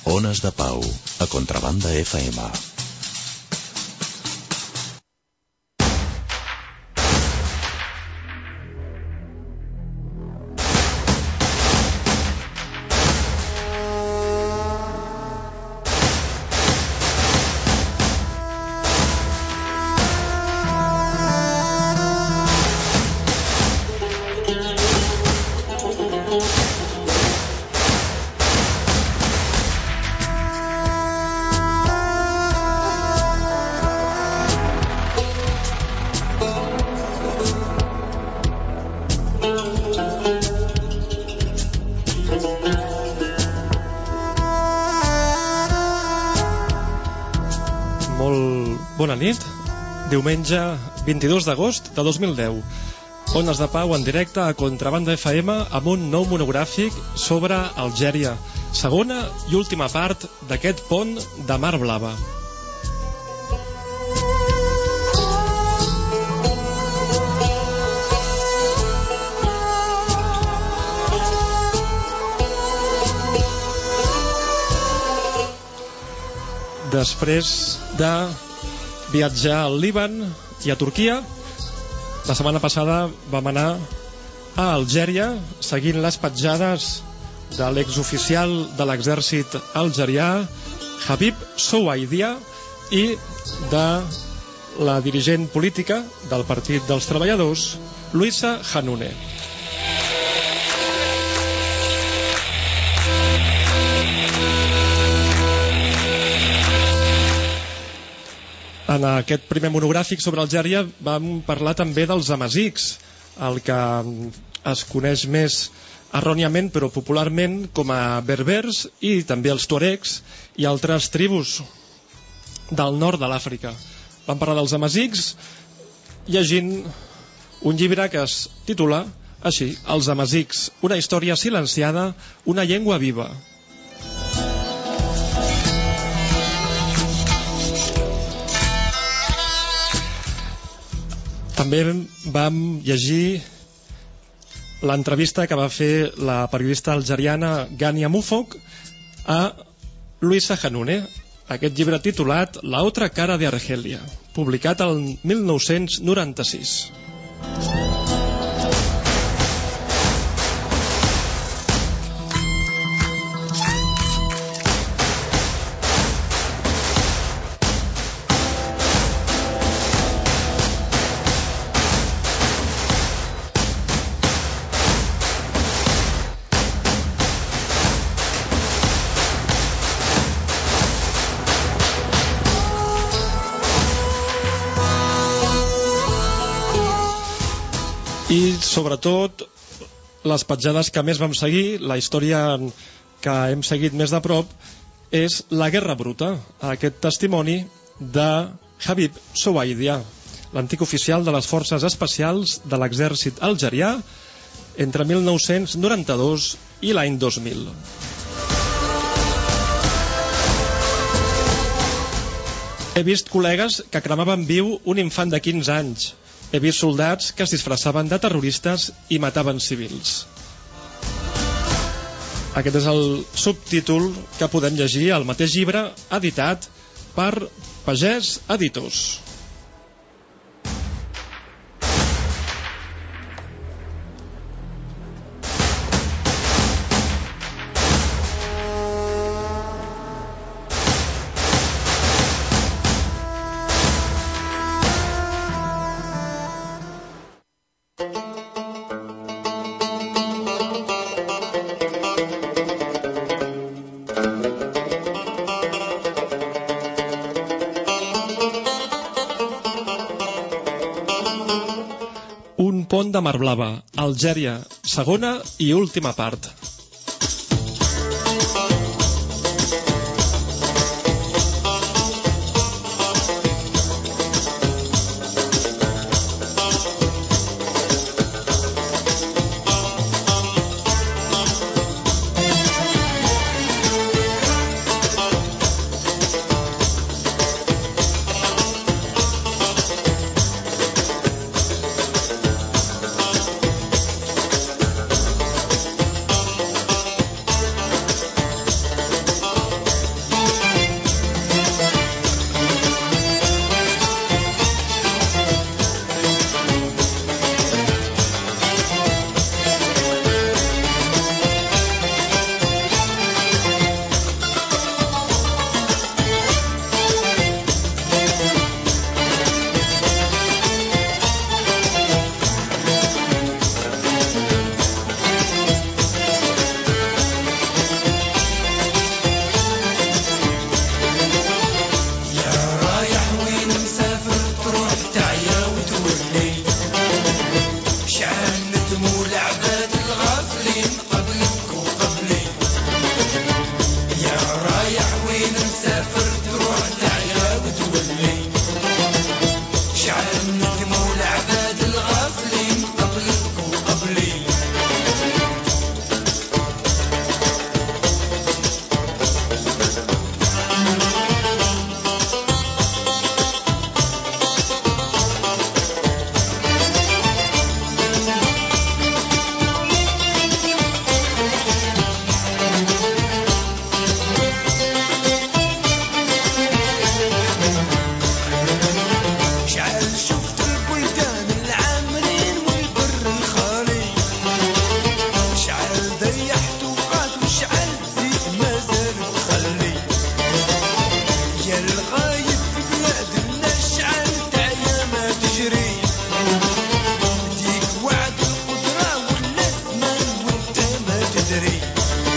Ones de Pau, a Contrabanda FM. Bona nit, diumenge 22 d'agost de 2010. Ones de Pau en directe a Contrabanda FM amb un nou monogràfic sobre Algèria, segona i última part d'aquest pont de Mar Blava. Després de viatjar al Líban i a Turquia, la setmana passada vam anar a Algèria seguint les petjades de l'exoficial de l'exèrcit algerià Habib Souaidia i de la dirigent política del Partit dels Treballadors, Louisa Hanoune. En aquest primer monogràfic sobre Algèria vam parlar també dels amazics, el que es coneix més erròniament però popularment com a berbers, i també els tuaregs i altres tribus del nord de l'Àfrica. Vam parlar dels amazics llegint un llibre que es titula així: Els amazics, una història silenciada, una llengua viva. També vam llegir l'entrevista que va fer la periodista algeriana Ghania Moufok a Louisa Hanoune, aquest llibre titulat La otra cara de Argelia, publicat el 1996. I sobretot les petjades que més vam seguir, la història que hem seguit més de prop, és la Guerra Bruta, aquest testimoni de Habib Souaidia, l'antic oficial de les forces especials de l'exèrcit algerià entre 1992 i l'any 2000. He vist col·legues que cremaven viu un infant de 15 anys. He vist soldats que es disfressaven de terroristes i mataven civils. Aquest és el subtítol que podem llegir al mateix llibre, editat per Pagès Editors. Pont de Mar Blava, Algèria, segona i última part.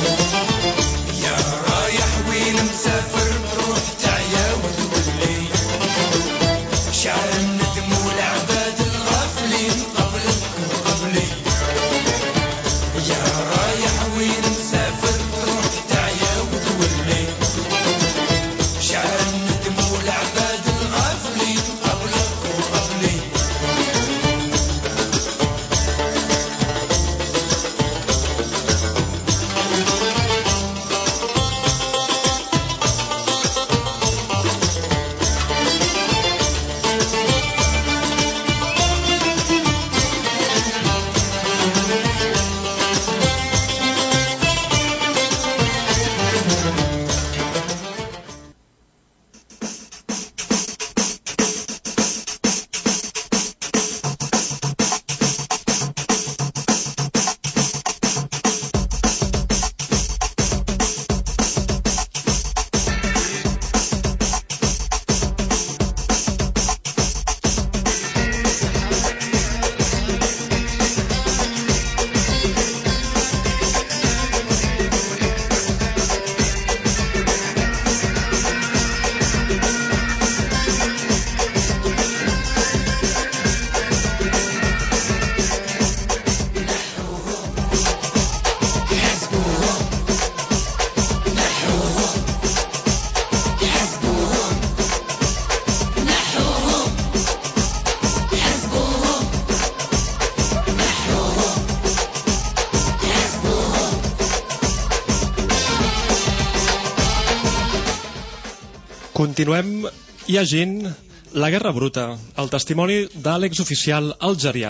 Continuem llegint La guerra bruta, el testimoni de l'exoficial algerià.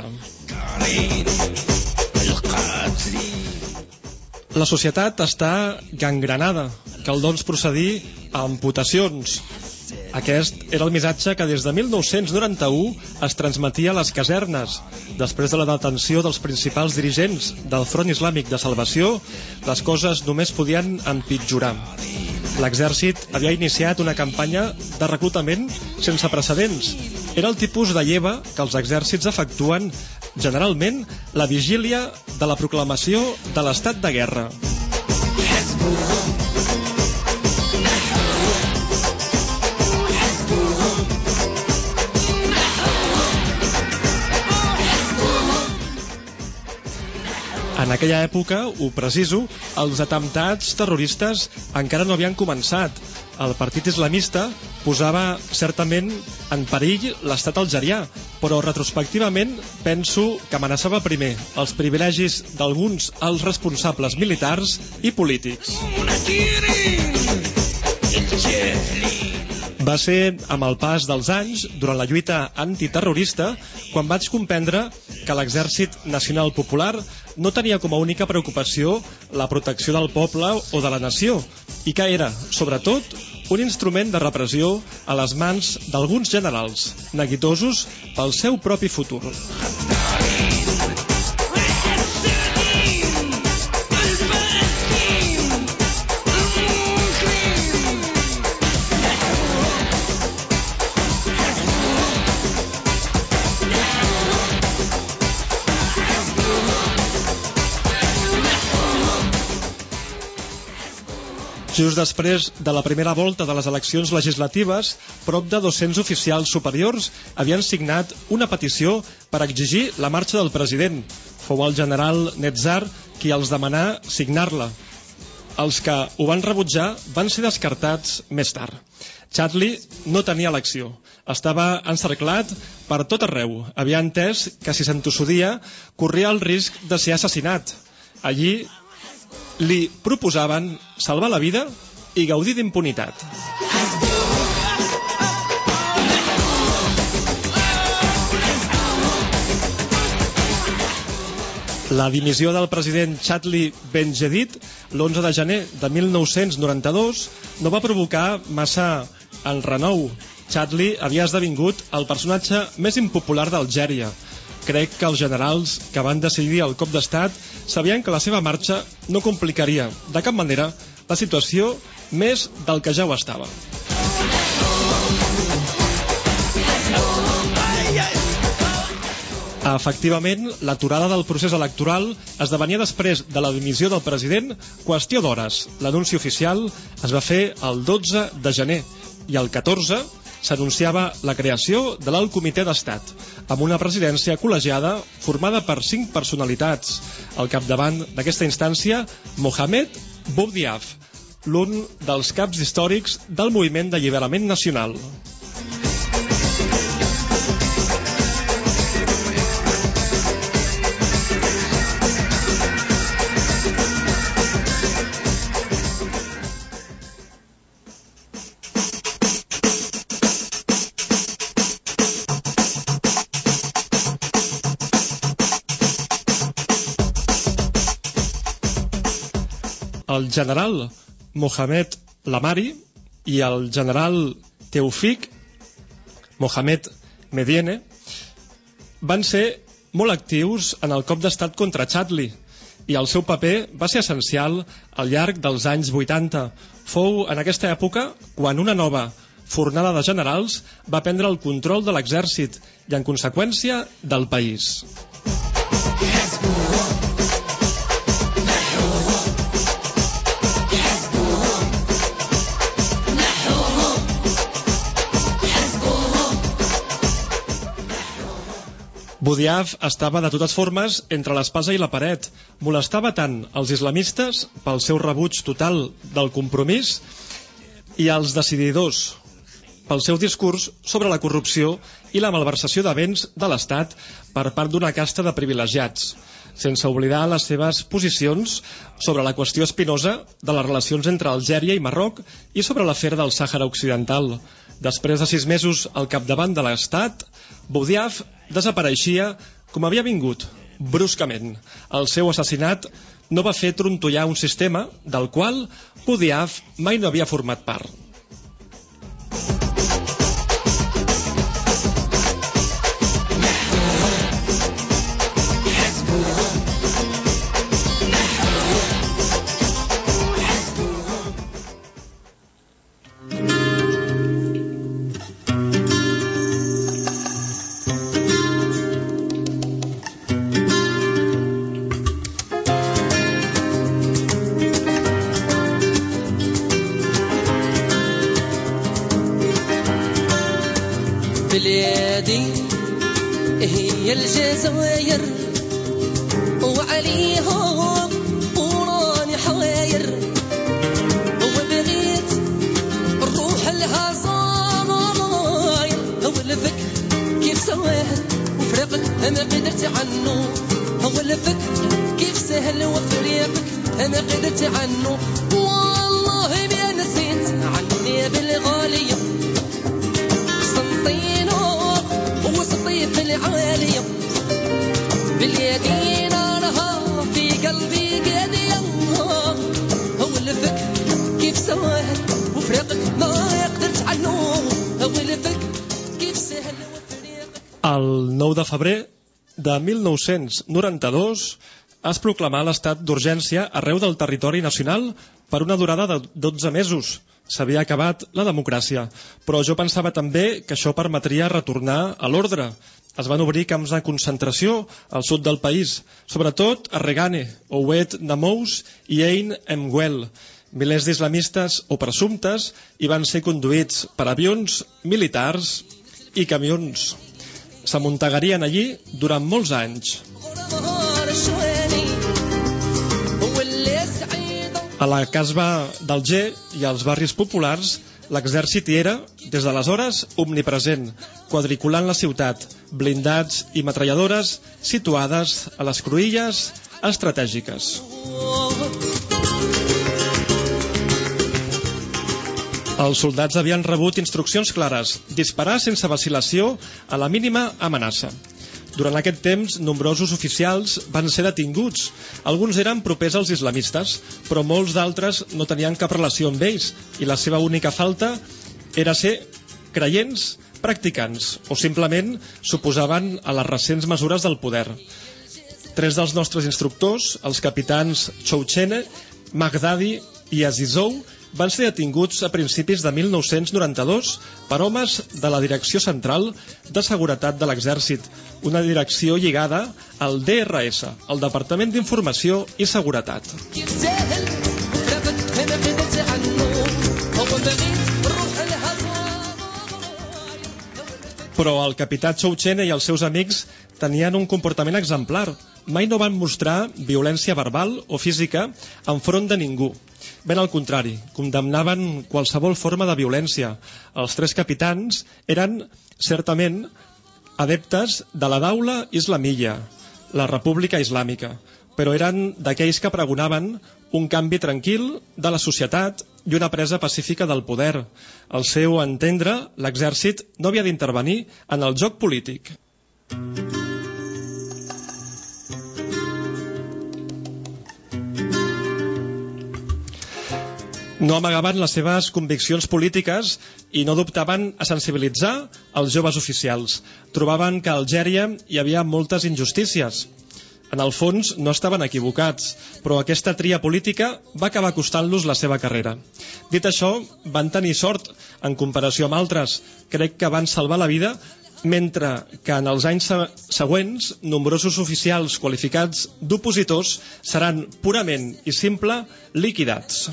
La societat està gangrenada, cal doncs procedir a amputacions. Aquest era el missatge que des de 1991 es transmetia a les casernes. Després de la detenció dels principals dirigents del Front Islàmic de Salvació, les coses només podien empitjorar. L'exèrcit havia iniciat una campanya de reclutament sense precedents. Era el tipus de lleva que els exèrcits efectuen generalment la vigília de la proclamació de l'estat de guerra. En aquella època, ho preciso, els atemptats terroristes encara no havien començat. El partit islamista posava certament en perill l'estat algerià, però retrospectivament penso que amenaçava primer els privilegis d'alguns alts responsables militars i polítics. Va ser amb el pas dels anys, durant la lluita antiterrorista, quan vaig comprendre que l'Exèrcit Nacional Popular no tenia com a única preocupació la protecció del poble o de la nació, i que era, sobretot, un instrument de repressió a les mans d'alguns generals, neguitosos pel seu propi futur. Just després de la primera volta de les eleccions legislatives, prop de 200 oficials superiors havien signat una petició per exigir la marxa del president. Fou el general Netzar qui els demanà signar-la. Els que ho van rebutjar van ser descartats més tard. Chadli no tenia elecció. Estava encerclat per tot arreu. Havia entès que si s'entossudia corria el risc de ser assassinat. Allí li proposaven salvar la vida i gaudir d'impunitat. La dimissió del president Chadli Benjedid l'11 de gener de 1992 no va provocar massa enrenou. Chadli havia esdevingut el personatge més impopular d'Algèria. Crec que els generals que van decidir el cop d'estat sabien que la seva marxa no complicaria de cap manera la situació més del que ja ho estava. Efectivament, l'aturada del procés electoral esdevenia després de la dimissió del president qüestió d'hores. L'anunci oficial es va fer el 12 de gener i el 14 s'anunciava la creació de l'Alt Comitè d'Estat, amb una presidència col·legiada formada per 5 personalitats. Al capdavant d'aquesta instància, Mohamed Boudiaf, l'un dels caps històrics del moviment d'alliberament nacional. El general Mohamed Lamari i el general Teufik Mohamed Mediene van ser molt actius en el cop d'estat contra Chadli i el seu paper va ser essencial al llarg dels anys 80. Fou en aquesta època quan una nova fornada de generals va prendre el control de l'exèrcit i, en conseqüència, del país. Boudiaf estava de totes formes entre l'espasa i la paret. Molestava tant els islamistes pel seu rebuig total del compromís i els decididors pel seu discurs sobre la corrupció i la malversació de béns de l'Estat per part d'una casta de privilegiats, sense oblidar les seves posicions sobre la qüestió espinosa de les relacions entre Algèria i Marroc i sobre l'afer del Sàhara Occidental. Després de 6 mesos al capdavant de l'Estat, Boudiaf desapareixia com havia vingut, bruscament. El seu assassinat no va fer trontollar un sistema del qual Boudiaf mai no havia format part. بلادي هي الجزائر وعليها وراني حواير وبغيت الروح لها زماير ولفك كيف سواهل وفريقك ما قدرت عنه ولفك كيف سهل وفريقك ما قدرت عنه والله ما نسيت عني بالغالية وسطيف العالية باليدين لها في قلبي قادية هو الفكر كيف سواهل وفريقك ما يقدرش عنه هو الفكر كيف سهل وفريقك. El 9 de febrer de 1992 es proclamà l'estat d'urgència arreu del territori nacional per una durada de 12 mesos. S'havia acabat la democràcia, però jo pensava també que això permetria retornar a l'ordre. Es van obrir camps de concentració al sud del país, sobretot a Regane, Oued Namous i Ein Emguel. Milers d'islamistes o presumptes hi van ser conduïts per avions militars i camions. S'amuntegarien allí durant molts anys. A la Casbah d'Alger i als barris populars, l'exèrcit hi era, des d'aleshores, omnipresent, quadriculant la ciutat, blindats i metralladores situades a les cruïlles estratègiques. Els soldats havien rebut instruccions clares: disparar sense vacil·lació a la mínima amenaça. Durant aquest temps, nombrosos oficials van ser detinguts. Alguns eren propers als islamistes, però molts d'altres no tenien cap relació amb ells i la seva única falta era ser creients practicants o simplement s'oposaven a les recents mesures del poder. 3 dels nostres instructors, els capitans Chouchene, Magdadi i Azizou, van ser detinguts a principis de 1992 per homes de la Direcció Central de Seguretat de l'Exèrcit, una direcció lligada al DRS, el Departament d'Informació i Seguretat. Però el capità Chouchene i els seus amics tenien un comportament exemplar. Mai no van mostrar violència verbal o física enfront de ningú. Ben al contrari, condemnaven qualsevol forma de violència. Els 3 capitans eren, certament, adeptes de la Daula Islamiyya, la República Islàmica, però eren d'aquells que pregonaven un canvi tranquil de la societat i una presa pacífica del poder. Al seu entendre, l'exèrcit no havia d'intervenir en el joc polític. No amagaven les seves conviccions polítiques i no dubtaven a sensibilitzar els joves oficials. Trobaven que a Algèria hi havia moltes injustícies. En el fons no estaven equivocats, però aquesta tria política va acabar costant-los la seva carrera. Dit això, van tenir sort en comparació amb altres. Crec que van salvar la vida, mentre que en els anys següents nombrosos oficials qualificats d'opositors seran purament i simple liquidats.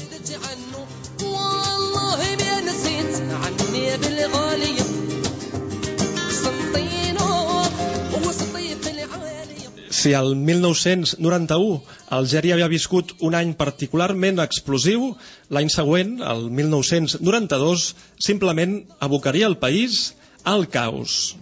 Si el 1991 Algèria havia viscut un any particularment explosiu, l'any següent, el 1992, simplement abocaria el país al caos.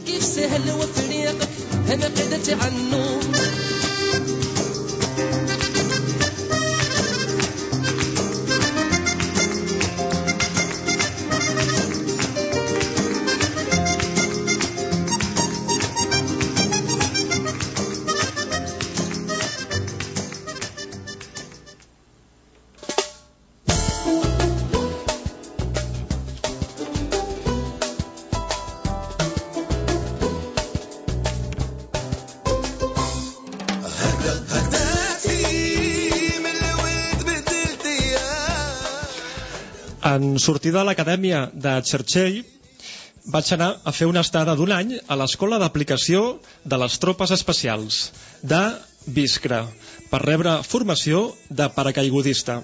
En sortir de l'acadèmia de Cherchell, vaig anar a fer una estada d'un any a l'escola d'aplicació de les tropes especials de Biskra per rebre formació de paracaigudista.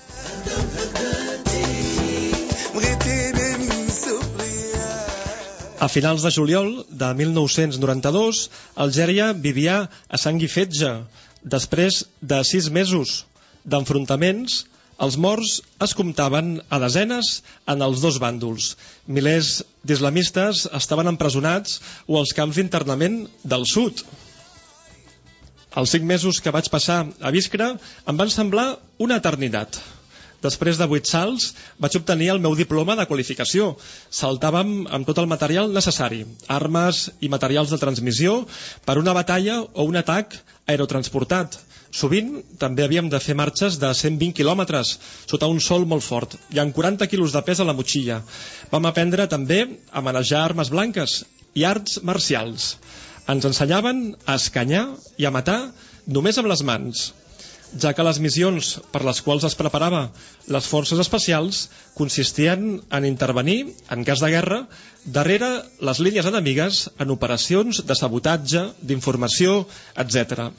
A finals de juliol de 1992, Algèria vivia a sang i fetge. Després de 6 mesos d'enfrontaments, els morts es comptaven a desenes en els 2 bàndols. Milers d'islamistes estaven empresonats o als camps d'internament del sud. Els 5 mesos que vaig passar a Biskra em van semblar una eternitat. Després de 8 salts vaig obtenir el meu diploma de qualificació. Saltàvem amb tot el material necessari, armes i materials de transmissió per una batalla o un atac aerotransportat. Sovint també havíem de fer marxes de 120 quilòmetres sota un sol molt fort i amb 40 quilos de pes a la motxilla. Vam aprendre també a manejar armes blanques i arts marcials. Ens ensenyaven a escanyar i a matar només amb les mans, ja que les missions per les quals es preparava les forces especials consistien en intervenir, en cas de guerra, darrere les línies enemigues en operacions de sabotatge, d'informació, etc.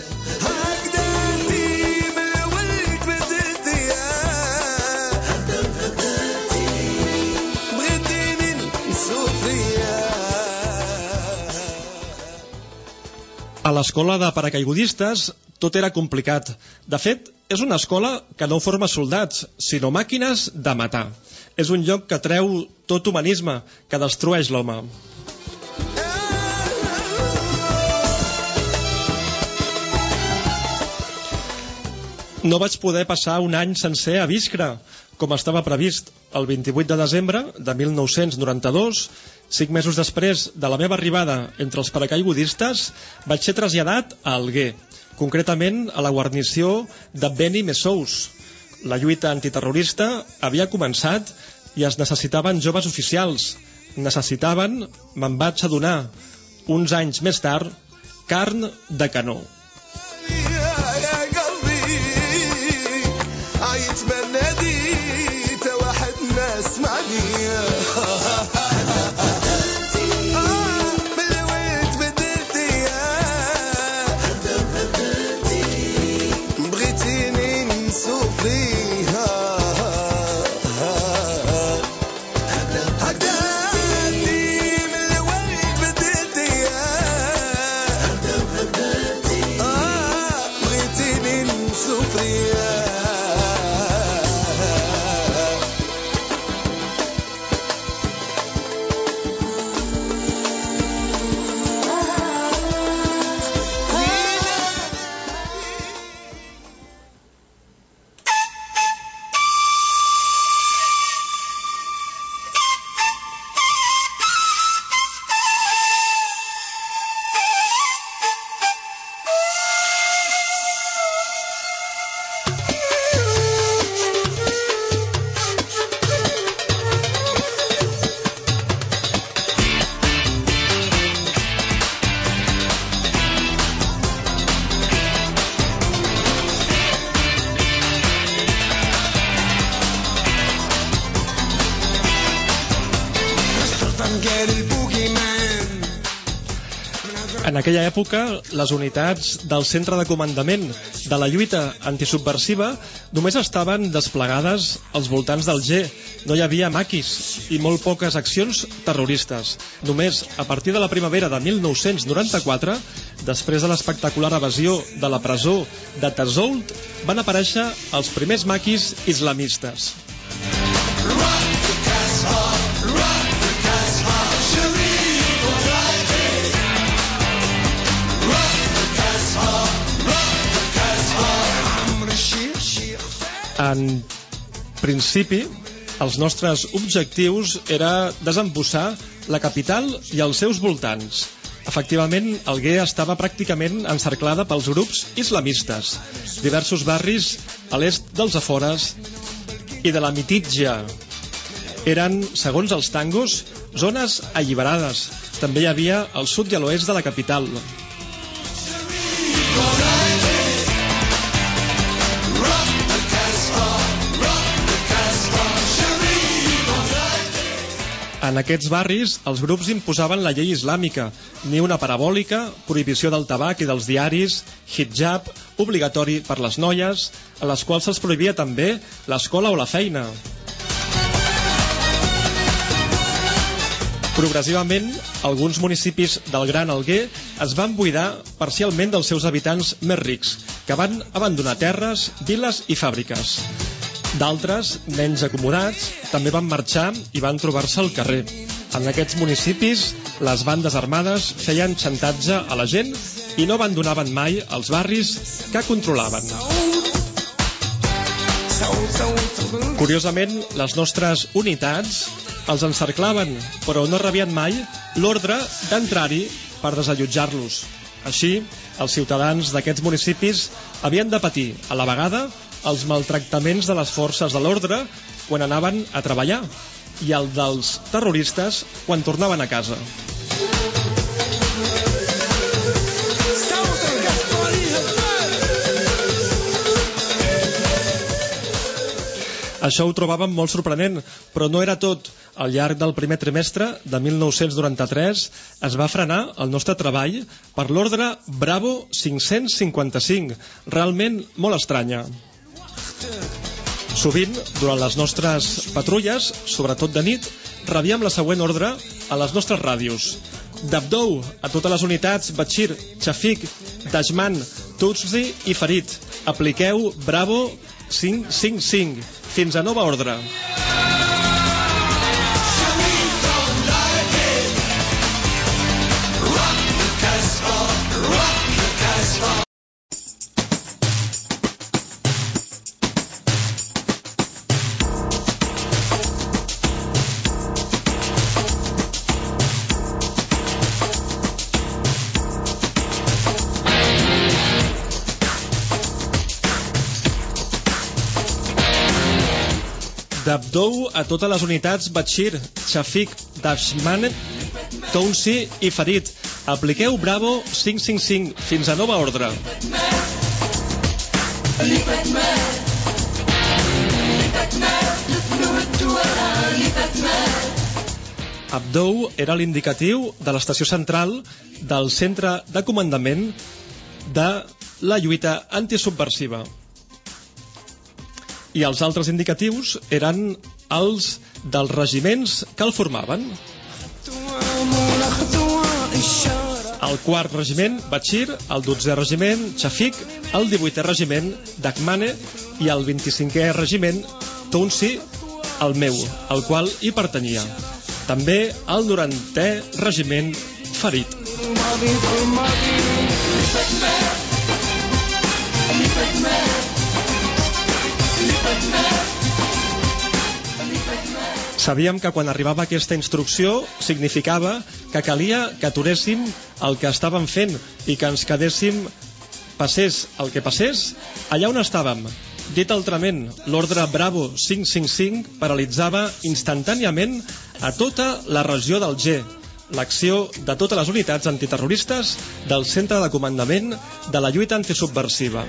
A l'escola de paracaigudistes tot era complicat. De fet, és una escola que no forma soldats, sinó màquines de matar. És un lloc que treu tot humanisme, que destrueix l'home. No vaig poder passar un any sencer a Biskra, com estava previst. El 28 de desembre de 1992, 5 mesos després de la meva arribada entre els paracaigudistes, vaig ser traslladat a Alguer, concretament a la guarnició de Beni Messous. La lluita antiterrorista havia començat i es necessitaven joves oficials. Necessitaven, me'n vaig adonar, uns anys més tard, carn de canó. عايش بلدي اسمعني بالويت بدلتي بغيتيني نسوفري En aquella època, les unitats del centre de comandament de la lluita antisubversiva només estaven desplegades als voltants del G. No hi havia maquis i molt poques accions terroristes. Només a partir de la primavera de 1994, després de l'espectacular evasió de la presó de Tazoult, van aparèixer els primers maquis islamistes. En principi, els nostres objectius era desembussar la capital i els seus voltants. Efectivament, Alguer estava pràcticament encerclada pels grups islamistes. Diversos barris a l'est dels afores i de la Mitidja eren, segons els tangos, zones alliberades. També hi havia al sud i a l'oest de la capital. En aquests barris, els grups imposaven la llei islàmica, ni una parabòlica, prohibició del tabac i dels diaris, hijab, obligatori per les noies, a les quals se'ls prohibia també l'escola o la feina. Progressivament, alguns municipis del Gran Alguer es van buidar parcialment dels seus habitants més rics, que van abandonar terres, viles i fàbriques. D'altres, menys acomodats, també van marxar i van trobar-se al carrer. En aquests municipis, les bandes armades feien xantatge a la gent i no abandonaven mai els barris que controlaven. Curiosament, les nostres unitats els encerclaven, però no rebien mai l'ordre d'entrar-hi per desallotjar-los. Així, els ciutadans d'aquests municipis havien de patir, a la vegada, els maltractaments de les forces de l'ordre quan anaven a treballar i el dels terroristes quan tornaven a casa. Això ho trobàvem molt sorprenent, però no era tot. Al llarg del primer trimestre de 1993 es va frenar el nostre treball per l'ordre Bravo 555, realment molt estranya. Sovint, durant les nostres patrulles, sobretot de nit, rebíem la següent ordre a les nostres ràdios. Dabdou a totes les unitats Bachir, Shafiq, Dashman, Tutsi i Farid. Apliqueu Bravo 555. Fins a nova ordre. Dabdou a totes les unitats Bachir, Shafiq, Dashman, Tounsi i Farid. Apliqueu Bravo 555. Fins a nova ordre. اللي فات مات Abdou era l'indicatiu de l'estació central del centre de comandament de la lluita antisubversiva. I els altres indicatius eren els dels regiments que el formaven. El 4è regiment, Bachir, el 12è regiment, Shafiq, el 18è regiment, Dagmane, i el 25è regiment, Tounsi, el meu, al qual hi pertanyia. També el 90è regiment, Farid. Sabíem que quan arribava aquesta instrucció significava que calia que aturéssim el que estàvem fent i que ens quedéssim, passés el que passés, allà on estàvem. Dit altrament, l'ordre Bravo 555 paralitzava instantàniament a tota la regió del G, l'acció de totes les unitats antiterroristes del centre de comandament de la lluita antisubversiva.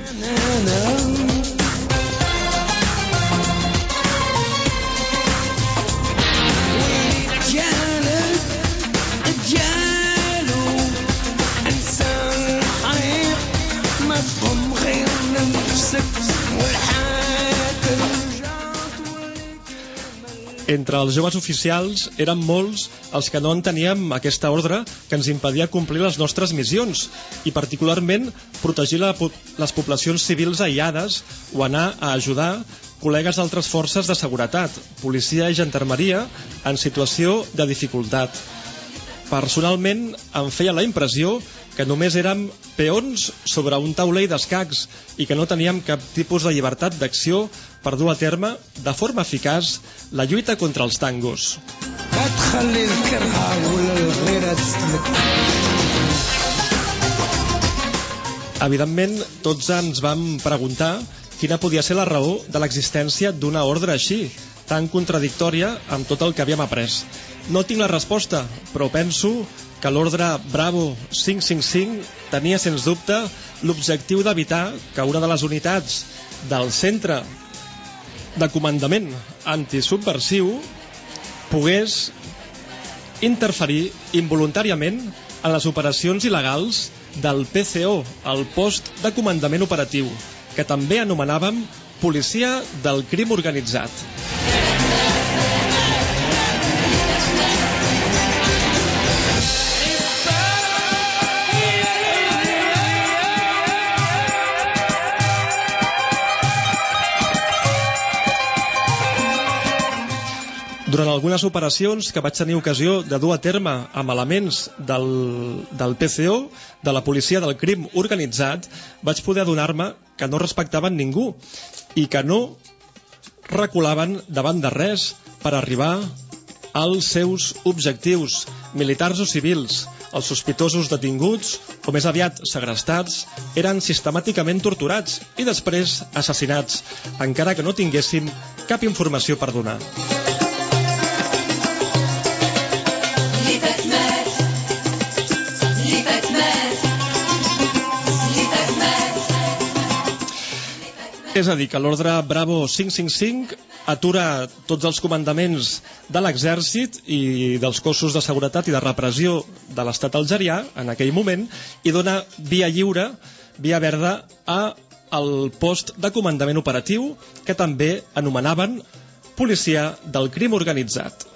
Entre els joves oficials eren molts els que no enteníem aquesta ordre que ens impedia complir les nostres missions i particularment protegir les poblacions civils aïllades o anar a ajudar col·legues d'altres forces de seguretat, policia i gendarmeria en situació de dificultat. Personalment em feia la impressió que només érem peons sobre un taulell d'escacs i que no teníem cap tipus de llibertat d'acció per dur a terme de forma eficaç la lluita contra els tangos. Evidentment, tots ens vam preguntar quina podia ser la raó de l'existència d'una ordre així, tan contradictòria amb tot el que havíem après. No tinc la resposta, però penso que l'ordre Bravo 555 tenia sens dubte l'objectiu d'evitar que una de les unitats del centre de comandament antisubversiu pogués interferir involuntàriament en les operacions il·legals del PCO, el post de comandament operatiu, que també anomenàvem policia del crim organitzat. Durant algunes operacions que vaig tenir ocasió de dur a terme amb elements del PCO, de la policia del crim organitzat, vaig poder adonar-me que no respectaven ningú i que no reculaven davant de res per arribar als seus objectius, militars o civils. Els sospitosos detinguts, o més aviat segrestats, eren sistemàticament torturats i després assassinats, encara que no tinguessin cap informació per donar. És a dir, que l'ordre Bravo 555 atura tots els comandaments de l'exèrcit i dels cossos de seguretat i de repressió de l'estat algerià en aquell moment i dona via lliure, via verda al post de comandament operatiu que també anomenaven policia del crim organitzat.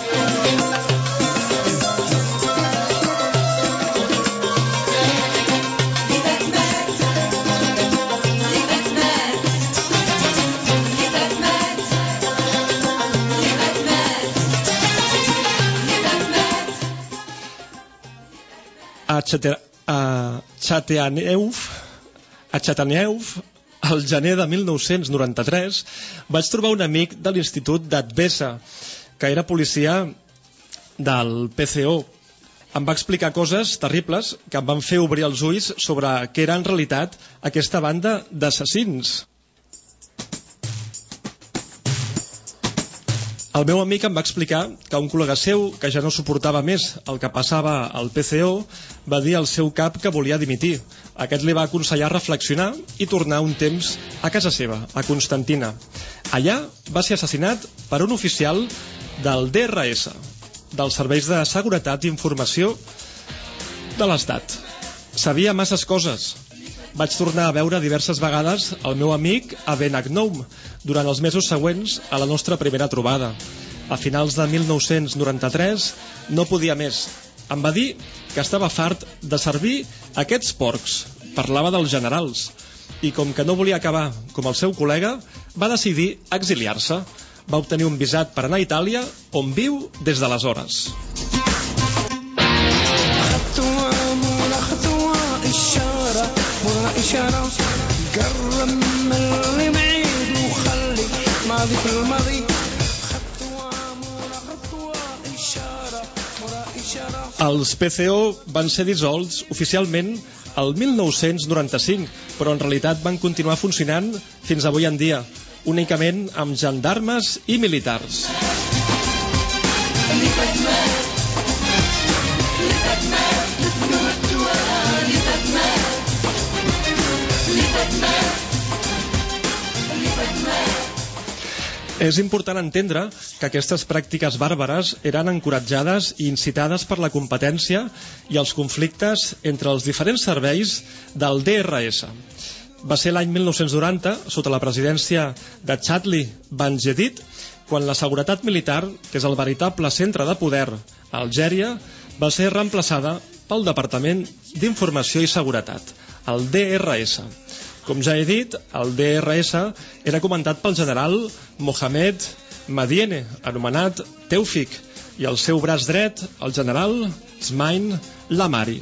A Chateauneuf, al gener de 1993, vaig trobar un amic de l'Institut d'Advesa, que era policia del PCO. Em va explicar coses terribles que em van fer obrir els ulls sobre què era en realitat aquesta banda d'assassins. El meu amic em va explicar que un col·lega seu, que ja no suportava més el que passava al PCO, va dir al seu cap que volia dimitir. Aquest li va aconsellar reflexionar i tornar un temps a casa seva, a Constantina. Allà va ser assassinat per un oficial del DRS. dels serveis de seguretat i informació de l'Estat. Sabia masses coses. Vaig tornar a veure diverses vegades el meu amic a Benagnoum durant els mesos següents a la nostra primera trobada. A finals de 1993 no podia més. Em va dir que estava fart de servir aquests porcs. Parlava dels generals. I com que no volia acabar com el seu col·lega, va decidir exiliar-se. Va obtenir un visat per anar a Itàlia, on viu des d'aleshores. Els PCO van ser dissolts oficialment el 1995, però en realitat van continuar funcionant fins avui en dia, únicament amb gendarmes i militars. És important entendre que aquestes pràctiques bàrbares eren encoratjades i incitades per la competència i els conflictes entre els diferents serveis del DRS. Va ser l'any 1990, sota la presidència de Chadli Benjedid, quan la seguretat militar, que és el veritable centre de poder a Algèria, va ser reemplaçada pel Departament d'Informació i Seguretat, el DRS. Com ja he dit, el DRS era comandat pel general Mohamed Madiene, anomenat Teufik, i el seu braç dret, el general Smain Lamari.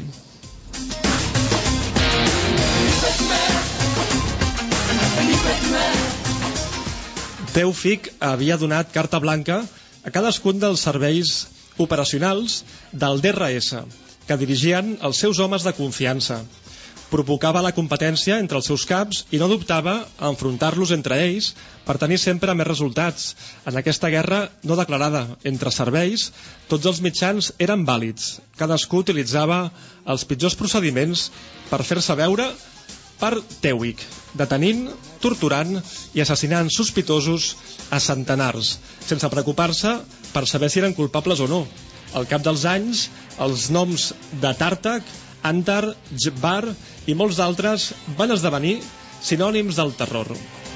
Teufik havia donat carta blanca a cadascun dels serveis operacionals del DRS, que dirigien els seus homes de confiança. Provocava la competència entre els seus caps i no dubtava a enfrontar-los entre ells per tenir sempre més resultats. En aquesta guerra no declarada entre serveis, tots els mitjans eren vàlids. Cadascú utilitzava els pitjors procediments per fer-se veure per Teufik, detenint, torturant i assassinant sospitosos a centenars, sense preocupar-se per saber si eren culpables o no. Al cap dels anys, els noms de Tartak, Antar, Jabbar i molts d'altres van esdevenir sinònims del terror.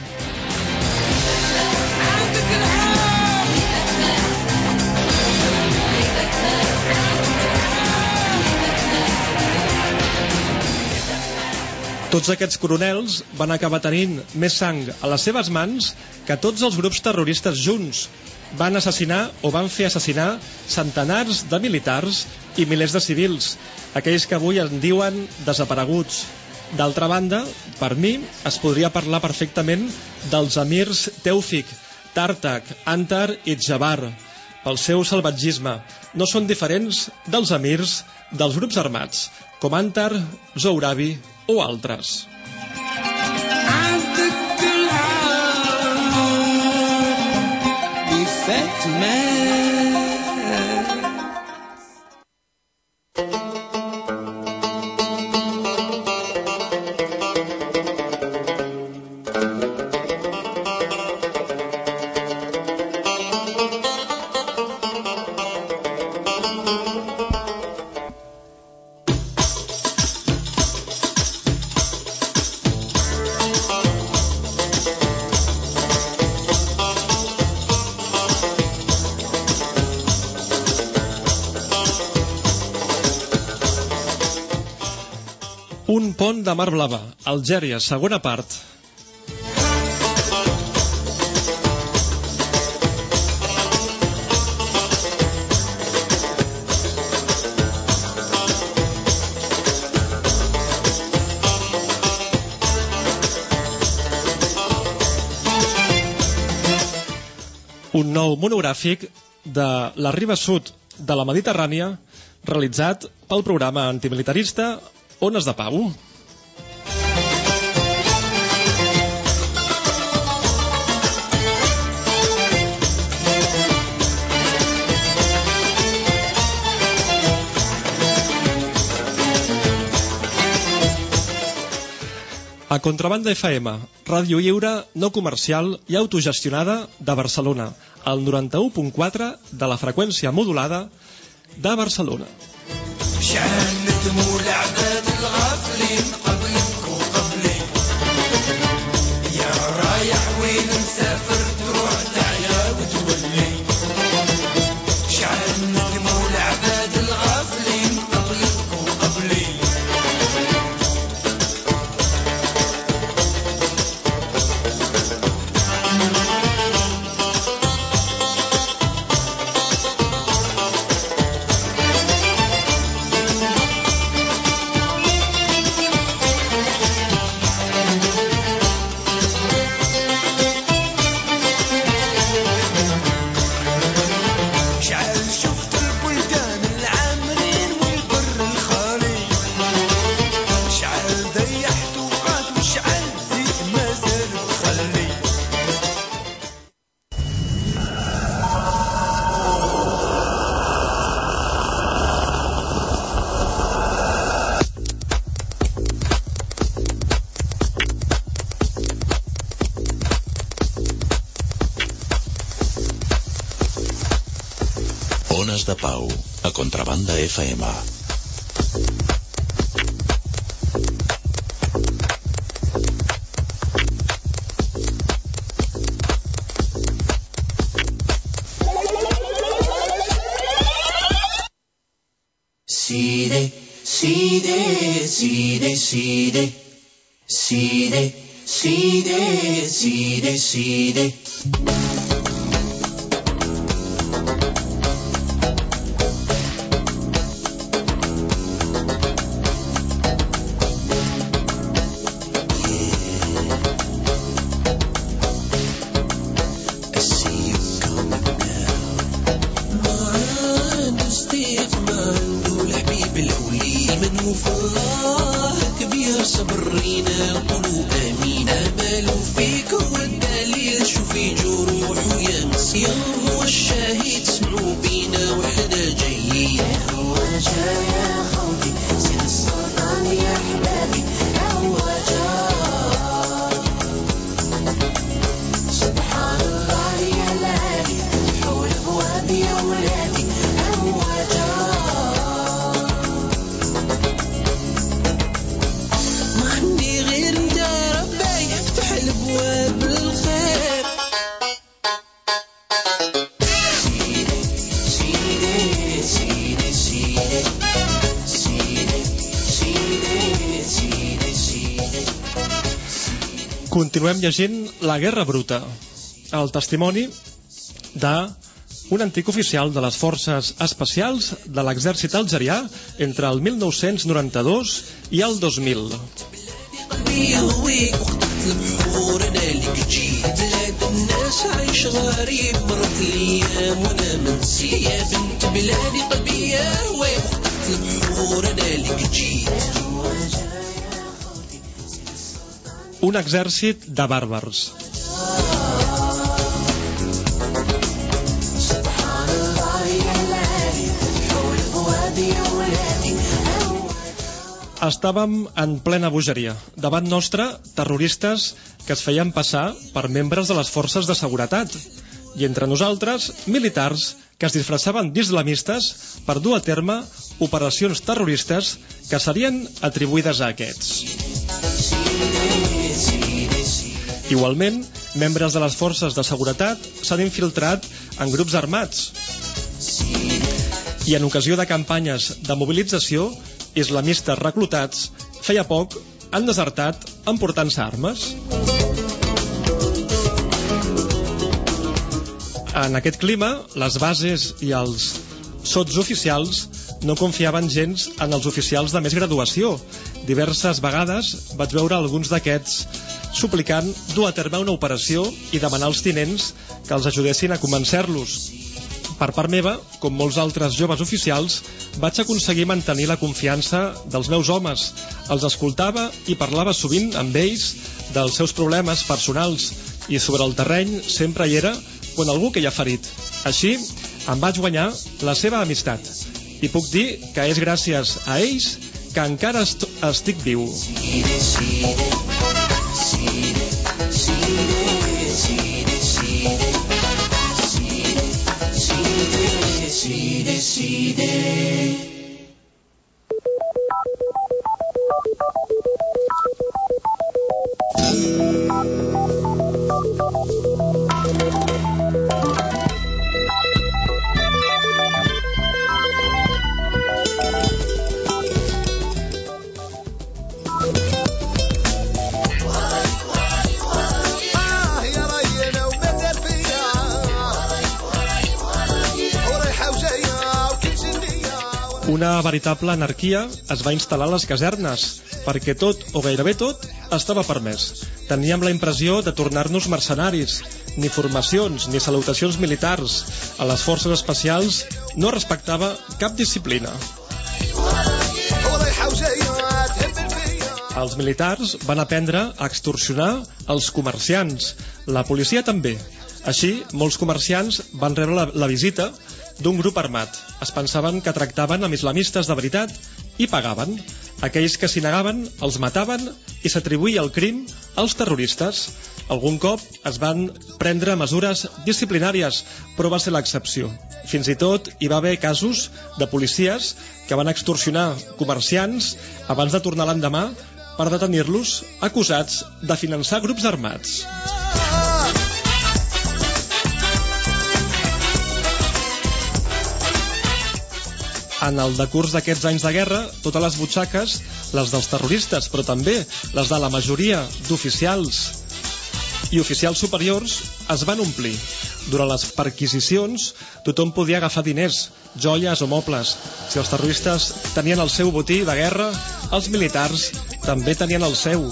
Tots aquests coronels van acabar tenint més sang a les seves mans que tots els grups terroristes junts. Van assassinar o van fer assassinar centenars de militars i milers de civils, aquells que avui en diuen desapareguts. D'altra banda, per mi, es podria parlar perfectament dels emirs Teufik, Tartak, Antar i Jabbar, pel seu salvatgisme. No són diferents dels emirs dels grups armats, com Antar, Zohrabi o altres. Un pont de Mar Blava, Algèria, segona part. Un nou monogràfic de la riba sud de la Mediterrània realitzat pel programa antimilitarista Ones de Pau. A Contrabanda FM, ràdio lliure, no comercial i autogestionada de Barcelona, al 91.4 de la freqüència modulada de Barcelona. Ones de Pau, a Contrabanda FM. Side, side, side, side, side, side, side, side. Continuem llegint La Guerra Bruta, el testimoni d'un antic oficial de les forces especials de l'exèrcit algerià entre el 1992 i el 2000. Un exèrcit de bàrbars. Estàvem en plena bogeria. Davant nostre, terroristes que es feien passar per membres de les forces de seguretat. I entre nosaltres, militars que es disfressaven d'islamistes per dur a terme operacions terroristes que serien atribuïdes a aquests. Igualment, membres de les forces de seguretat s'han infiltrat en grups armats i en ocasió de campanyes de mobilització, islamistes reclutats feia poc han desertat emportant-se armes. En aquest clima, les bases i els sotsoficials no confiaven gens en els oficials de més graduació. Diverses vegades vaig veure alguns d'aquests suplicant dur a terme una operació i demanar als tinents que els ajudessin a convencer-los. Per part meva, com molts altres joves oficials, vaig aconseguir mantenir la confiança dels meus homes. Els escoltava i parlava sovint amb ells dels seus problemes personals i sobre el terreny sempre hi era quan algú queia ferit. Així, em vaig guanyar la seva amistat. I puc dir que és gràcies a ells que encara estic viu. سيدي سيدي Una veritable anarquia es va instal·lar a les casernes, perquè tot, o gairebé tot, estava permès. Teníem la impressió de tornar-nos mercenaris. Ni formacions, ni salutacions militars. A les forces especials no respectava cap disciplina. Els militars van aprendre a extorsionar els comerciants. La policia també. Així, molts comerciants van rebre la visita d'un grup armat. Es pensaven que tractaven amb islamistes de veritat i pagaven. Aquells que s'hi negaven els mataven i s'atribuïa el crim als terroristes. Algun cop es van prendre mesures disciplinàries, però va ser l'excepció. Fins i tot hi va haver casos de policies que van extorsionar comerciants abans de tornar l'endemà per detenir-los acusats de finançar grups armats. En el decurs d'aquests anys de guerra, totes les butxaques, les dels terroristes, però també les de la majoria d'oficials i oficials superiors, es van omplir. Durant les perquisicions, tothom podia agafar diners, joies o mobles. Si els terroristes tenien el seu botí de guerra, els militars també tenien el seu.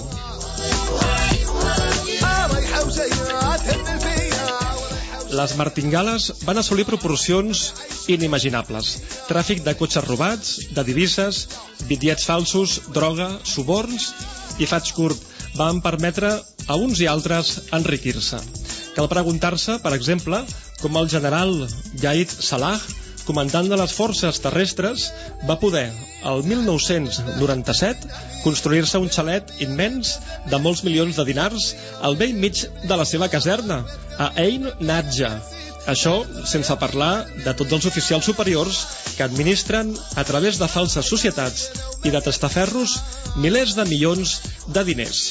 Les martingales van assolir proporcions inimaginables. Tràfic de cotxes robats, de divises, bitllets falsos, droga, suborns i faig curt van permetre a uns i altres enriquir-se. Cal preguntar-se, per exemple, com el general Yaid Salah, comandant de les forces terrestres, va poder, el 1997, construir-se un xalet immens de molts milions de dinars al vell mig de la seva caserna, a Ein Nadja. Això sense parlar de tots els oficials superiors que administren, a través de falses societats i de testaferros, milers de milions de diners.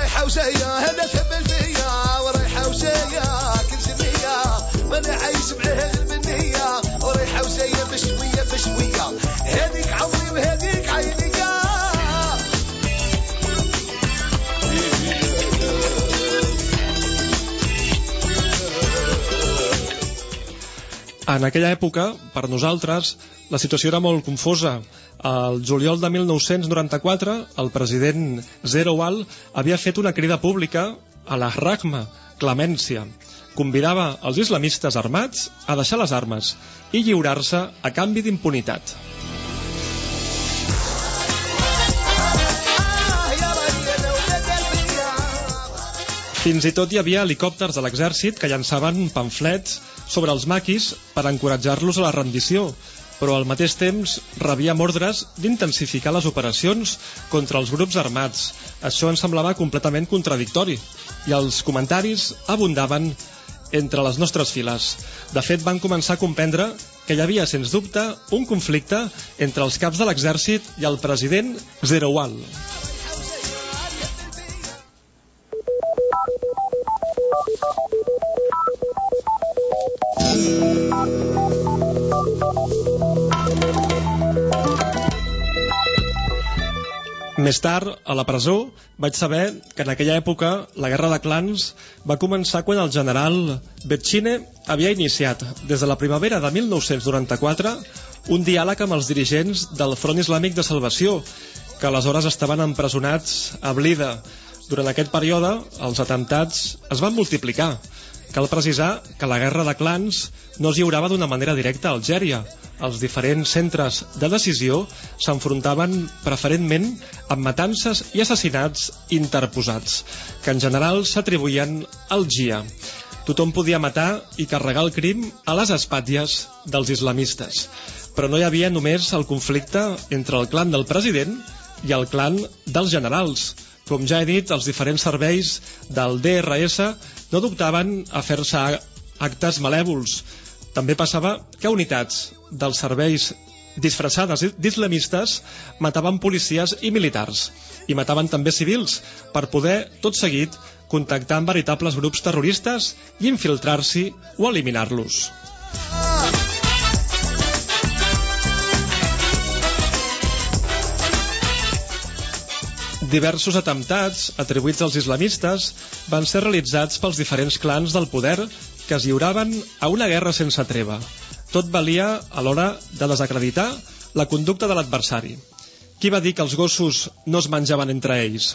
En aquella època, per nosaltres, la situació era molt confosa. El juliol de 1994, el president Zeroual havia fet una crida pública a la Rahma, clemència. Convidava els islamistes armats a deixar les armes i lliurar-se a canvi d'impunitat. Fins i tot hi havia helicòpters de l'exèrcit que llançaven pamflets sobre els maquis per encoratjar-los a la rendició, però al mateix temps rebíem ordres d'intensificar les operacions contra els grups armats. Això ens semblava completament contradictori i els comentaris abundaven entre les nostres files. De fet, van començar a comprendre que hi havia, sens dubte, un conflicte entre els caps de l'exèrcit i el president Zeroual. Més tard, a la presó, vaig saber que en aquella època la guerra de clans va començar quan el general Betchine havia iniciat, des de la primavera de 1994, un diàleg amb els dirigents del Front Islàmic de Salvació, que aleshores estaven empresonats a Blida. Durant aquest període, els atemptats es van multiplicar. Cal precisar que la guerra de clans no es lliurava d'una manera directa a Algèria. Els diferents centres de decisió s'enfrontaven preferentment amb matances i assassinats interposats, que en general s'atribuïen al GIA. Tothom podia matar i carregar el crim a les espatlles dels islamistes. Però no hi havia només el conflicte entre el clan del president i el clan dels generals. Com ja he dit, els diferents serveis del DRS no dubtaven a fer-se actes malèvols. També passava que unitats dels serveis disfressades d'islamistes mataven policies i militars, i mataven també civils, per poder, tot seguit, contactar amb veritables grups terroristes i infiltrar-s'hi o eliminar-los. Diversos atemptats atribuïts als islamistes van ser realitzats pels diferents clans del poder que es lliuraven a una guerra sense treva. Tot valia a l'hora de desacreditar la conducta de l'adversari. Qui va dir que els gossos no es menjaven entre ells?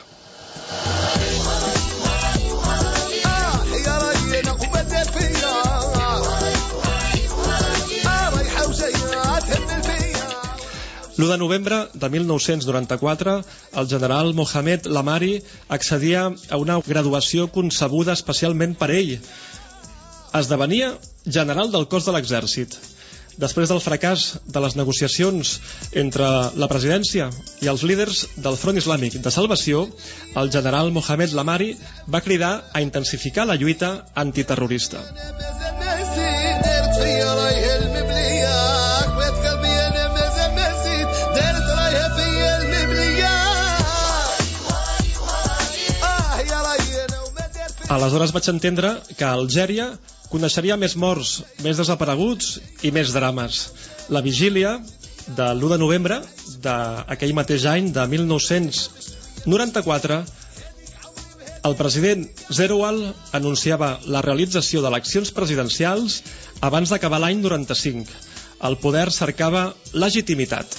L'1 de novembre de 1994, el general Mohamed Lamari accedia a una graduació concebuda especialment per ell. Esdevenia general del cos de l'exèrcit. Després del fracàs de les negociacions entre la presidència i els líders del Front Islàmic de Salvació, el general Mohamed Lamari va cridar a intensificar la lluita antiterrorista. Aleshores vaig entendre que a Algèria coneixeria més morts, més desapareguts i més drames. La vigília de l'1 de novembre d'aquell mateix any, de 1994, el president Zeroual anunciava la realització d'eleccions presidencials abans d'acabar l'any 95. El poder cercava legitimitat.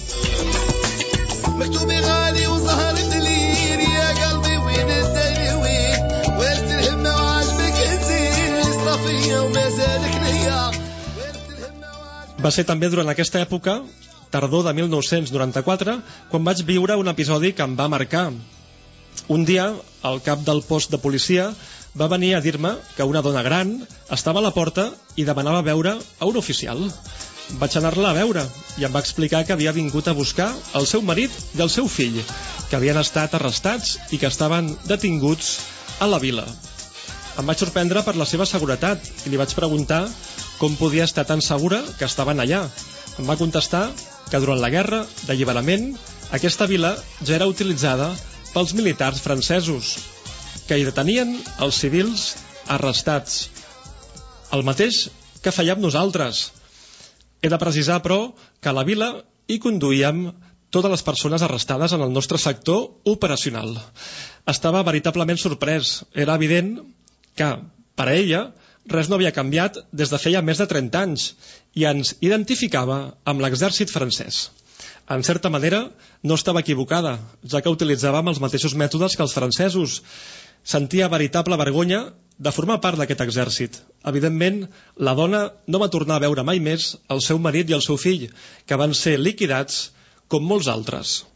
Va ser també durant aquesta època, tardor de 1994, quan vaig viure un episodi que em va marcar. Un dia, el cap del post de policia va venir a dir-me que una dona gran estava a la porta i demanava veure a un oficial. Vaig anar-la a veure i em va explicar que havia vingut a buscar el seu marit i el seu fill, que havien estat arrestats i que estaven detinguts a la vila. Em vaig sorprendre per la seva seguretat i li vaig preguntar com podia estar tan segura que estaven allà. Em va contestar que durant la guerra d'alliberament aquesta vila ja era utilitzada pels militars francesos, que hi detenien els civils arrestats. El mateix que fèiem nosaltres. He de precisar, però, que a la vila hi conduïem totes les persones arrestades en el nostre sector operacional. Estava veritablement sorprès. Era evident que, per a ella, res no havia canviat des de feia més de 30 anys i ens identificava amb l'exèrcit francès. En certa manera, no estava equivocada, ja que utilitzàvem els mateixos mètodes que els francesos. Sentia veritable vergonya de formar part d'aquest exèrcit. Evidentment, la dona no va tornar a veure mai més el seu marit i el seu fill, que van ser liquidats com molts altres.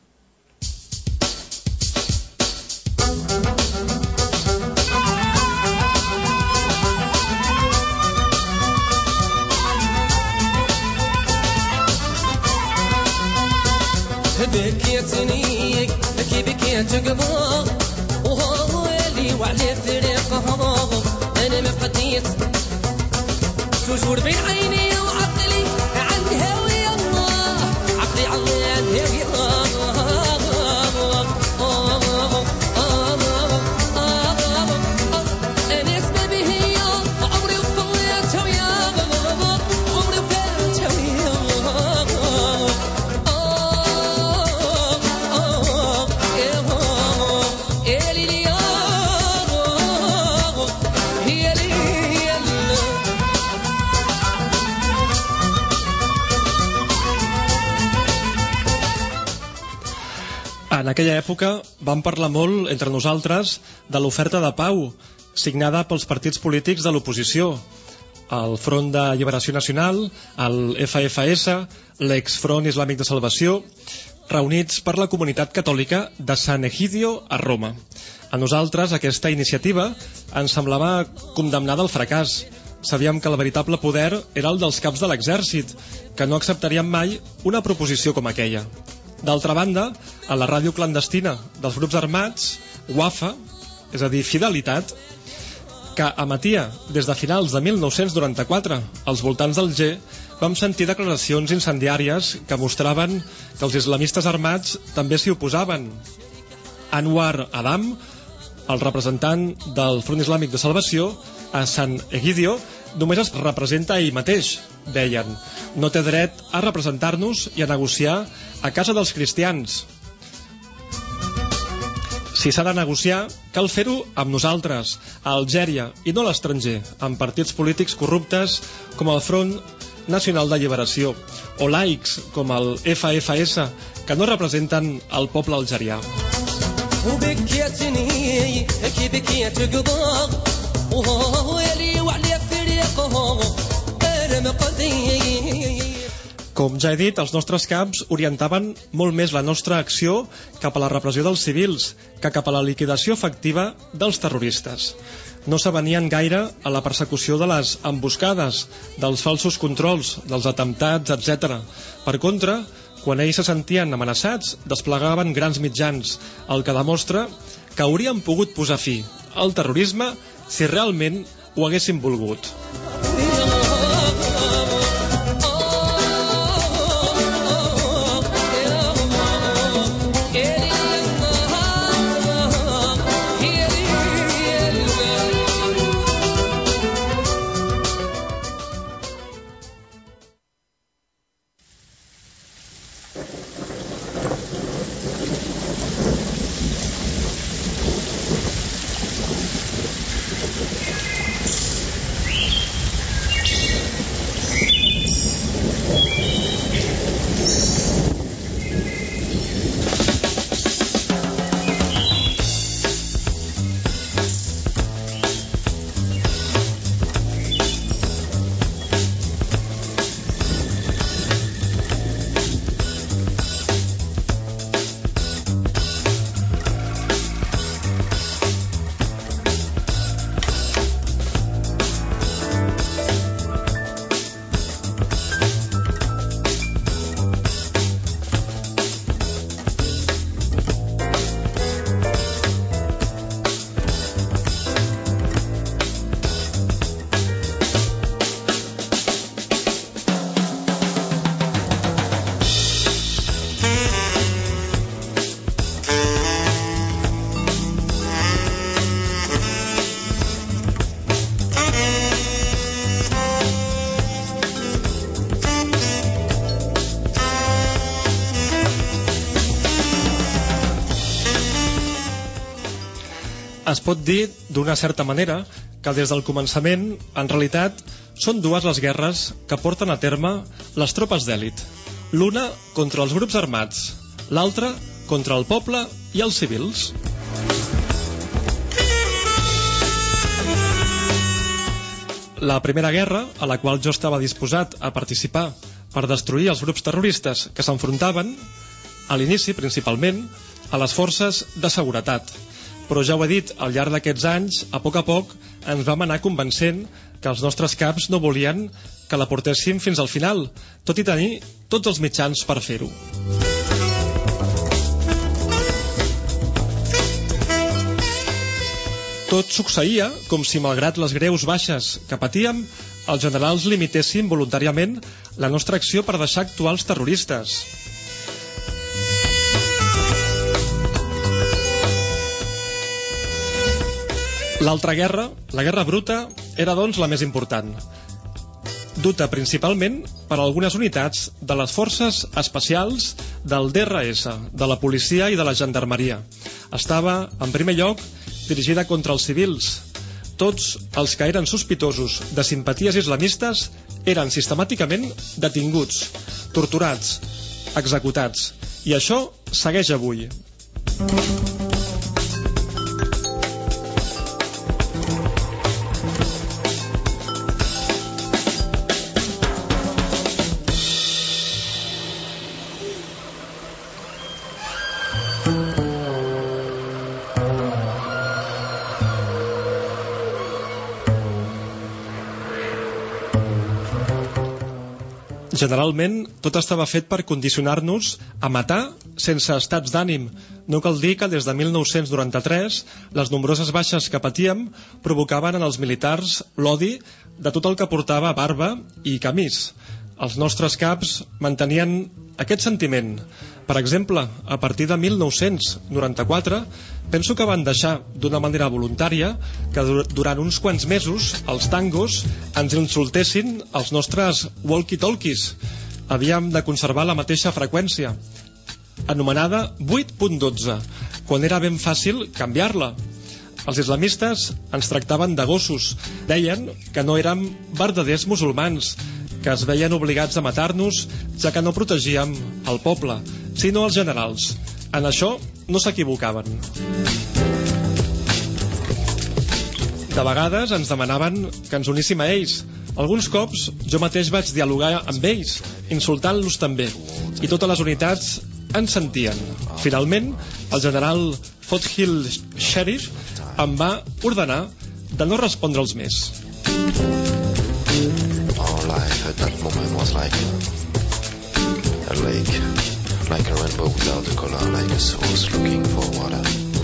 بكيتني بكيت قبا وهو اللي وعلى فريقها انا ما بقيت شجور بين عيني وعقلي عند هاوي الله عقلي عند هاوي انا اسمي به عمري وفوت ويا عمري وفوت En aquella època vam parlar molt entre nosaltres de l'oferta de pau signada pels partits polítics de l'oposició, el Front de Lliberació Nacional, el FFS, l'ex-Front Islàmic de Salvació, reunits per la comunitat catòlica de Sant Egidio a Roma. A nosaltres aquesta iniciativa ens semblava condemnada al fracàs. Sabíem que el veritable poder era el dels caps de l'exèrcit, que no acceptarien mai una proposició com aquella. D'altra banda, a la ràdio clandestina dels grups armats, WAFA, és a dir, Fidelitat, que emetia des de finals de 1994 als voltants del G, vam sentir declaracions incendiàries que mostraven que els islamistes armats també s'hi oposaven. Anwar Adam, el representant del Front Islàmic de Salvació, a Sant Egidio, només es representa a ell mateix, deien. No té dret a representar-nos i a negociar a casa dels cristians. Si s'ha de negociar, cal fer-ho amb nosaltres, a Algèria, i no a l'estranger, amb partits polítics corruptes com el Front Nacional de Lliberació, o laics com el FFS, que no representen el poble algerià. Com ja he dit, els nostres caps orientaven molt més la nostra acció cap a la repressió dels civils que cap a la liquidació efectiva dels terroristes. No s'avenien gaire a la persecució de les emboscades, dels falsos controls, dels atemptats, etc. Per contra, quan ells se sentien amenaçats, desplegaven grans mitjans, el que demostra que haurien pogut posar fi al terrorisme si realment ho haguessin volgut. Es pot dir, d'una certa manera, que des del començament, en realitat, són dues les guerres que porten a terme les tropes d'èlit. L'una contra els grups armats, l'altra contra el poble i els civils. La primera guerra, a la qual jo estava disposat a participar per destruir els grups terroristes que s'enfrontaven, a l'inici, principalment, a les forces de seguretat. Però ja ho he dit, al llarg d'aquests anys, a poc ens vam anar convencent que els nostres caps no volien que la portéssim fins al final, tot i tenir tots els mitjans per fer-ho. Tot succeïa com si, malgrat les greus baixes que patíem, els generals limitessin voluntàriament la nostra acció per deixar actuar els terroristes. L'altra guerra, la guerra bruta, era doncs la més important, duta principalment per algunes unitats de les forces especials del DRS, de la policia i de la gendarmeria. Estava, en primer lloc, dirigida contra els civils. Tots els que eren sospitosos de simpaties islamistes eren sistemàticament detinguts, torturats, executats. I això segueix avui. Generalment, tot estava fet per condicionar-nos a matar sense estats d'ànim. No cal dir que des de 1993 les nombroses baixes que patíem provocaven en els militars l'odi de tot el que portava barba i camís. Els nostres caps mantenien aquest sentiment. Per exemple, a partir de 1994, penso que van deixar d'una manera voluntària que durant uns quants mesos els tangos ens insultessin els nostres walkie-talkies. Havíem de conservar la mateixa freqüència, anomenada 8.12, quan era ben fàcil canviar-la. Els islamistes ens tractaven de gossos. Deien que no érem verdaders musulmans, que es veien obligats a matar-nos, ja que no protegíem el poble, sinó els generals. En això no s'equivocaven. De vegades ens demanaven que ens uníssim a ells. Alguns cops jo mateix vaig dialogar amb ells, insultant-los també, i totes les unitats ens sentien. Finalment, el general Foothill Sheriff em va ordenar de no respondre'ls més. Our life at that moment was like a lake, like a rainbow without a color, like a source looking for water.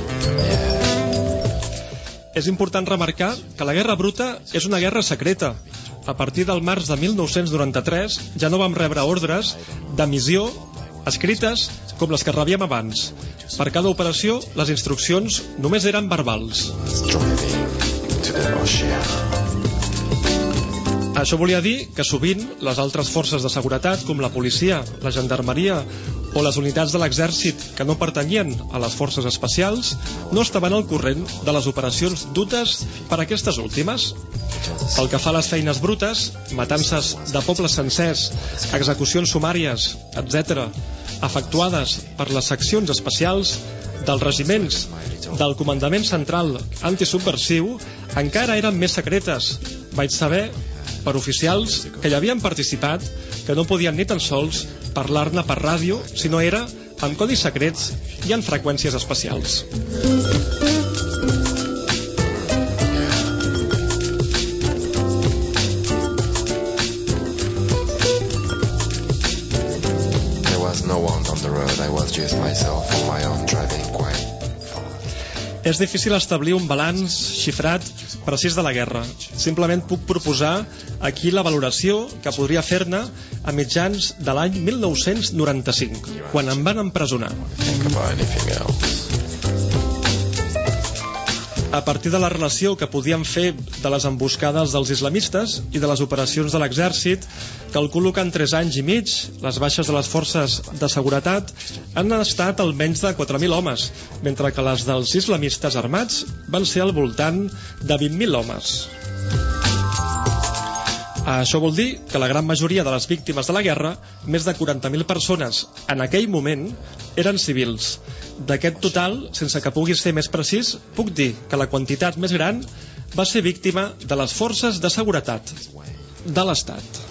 És important remarcar que la Guerra Bruta és una guerra secreta. A partir del març de 1993 ja no vam rebre ordres de missió escrites com les que rebíem abans. Per cada operació, les instruccions només eren verbals. Això volia dir que sovint les altres forces de seguretat, com la policia, la gendarmeria o les unitats de l'exèrcit que no pertanyien a les forces especials, no estaven al corrent de les operacions dutes per aquestes últimes. Pel que fa a les feines brutes, matances de pobles sencers, execucions sumàries, etc., efectuades per les seccions especials dels regiments del comandament central antisubversiu, encara eren més secretes. Vaig saber per oficials que hi havien participat que no podien ni tan sols parlar-ne per ràdio, si no era amb codis secrets i en freqüències especials. There was no one on the road. I was just myself on my own, driving quite. És difícil establir un balanç xifrat precís de la guerra. Simplement puc proposar aquí la valoració que podria fer-ne a mitjans de l'any 1995, quan em van empresonar. A partir de la relació que podíem fer de les emboscades dels islamistes i de les operacions de l'exèrcit, calculo que en 3 anys i mig les baixes de les forces de seguretat han estat almenys de 4.000 homes, mentre que les dels islamistes armats van ser al voltant de 20.000 homes. Això vol dir que la gran majoria de les víctimes de la guerra, més de 40.000 persones en aquell moment, eren civils. D'aquest total, sense que pugui ser més precís, puc dir que la quantitat més gran va ser víctima de les forces de seguretat de l'Estat.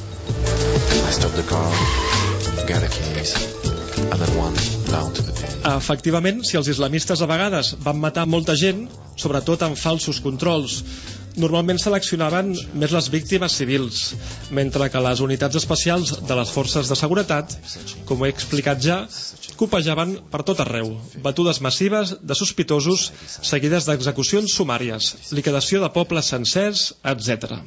Efectivament, si els islamistes a vegades van matar molta gent, sobretot amb falsos controls, normalment seleccionaven més les víctimes civils, mentre que les unitats especials de les forces de seguretat, com he explicat ja, copejaven per tot arreu. Batudes massives de sospitosos seguides d'execucions sumàries, liquidació de pobles sencers, etc.